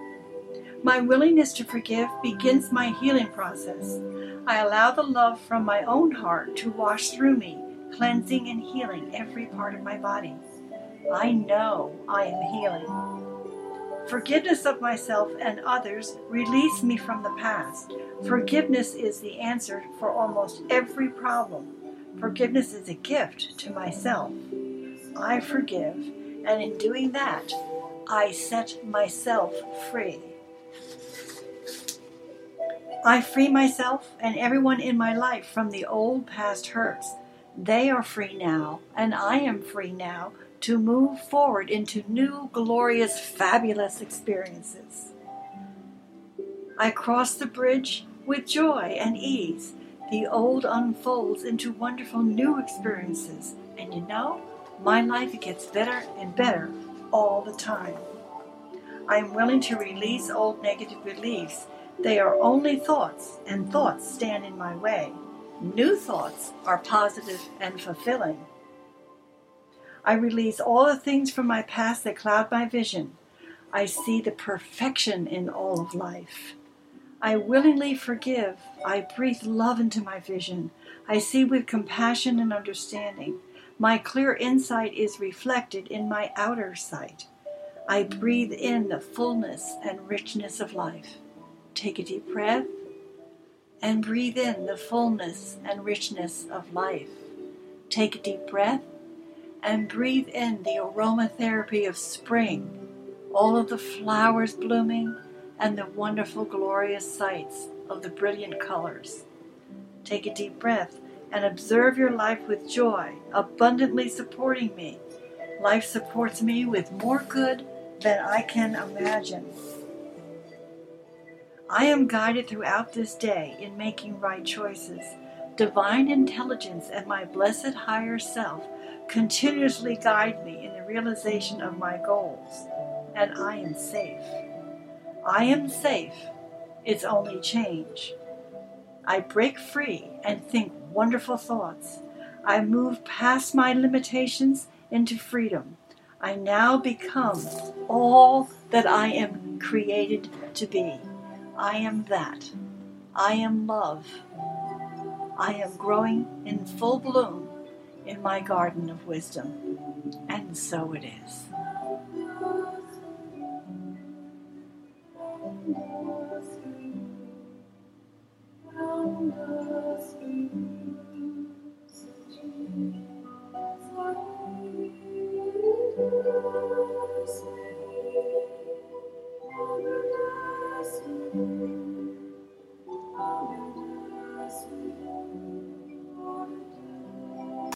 Speaker 1: My willingness to forgive begins my healing process. I allow the love from my own heart to wash through me, cleansing and healing every part of my body. I know I am healing. Forgiveness of myself and others release me from the past. Forgiveness is the answer for almost every problem. Forgiveness is a gift to myself. I forgive, and in doing that, I set myself free. I free myself and everyone in my life from the old past hurts. They are free now, and I am free now to move forward into new, glorious, fabulous experiences. I cross the bridge with joy and ease. The old unfolds into wonderful new experiences. And you know, my life gets better and better all the time. I am willing to release old negative beliefs. They are only thoughts, and thoughts stand in my way. New thoughts are positive and fulfilling. I release all the things from my past that cloud my vision. I see the perfection in all of life. I willingly forgive. I breathe love into my vision. I see with compassion and understanding. My clear insight is reflected in my outer sight. I breathe in the fullness and richness of life. Take a deep breath and breathe in the fullness and richness of life. Take a deep breath and breathe in the aromatherapy of spring, all of the flowers blooming, and the wonderful, glorious sights of the brilliant colors. Take a deep breath and observe your life with joy, abundantly supporting me. Life supports me with more good than I can imagine. I am guided throughout this day in making right choices. Divine intelligence and my blessed higher self continuously guide me in the realization of my goals, and I am safe. I am safe. It's only change. I break free and think wonderful thoughts. I move past my limitations into freedom. I now become all that I am created to be. I am that. I am love. I am growing in full bloom in my garden of wisdom. And so it is.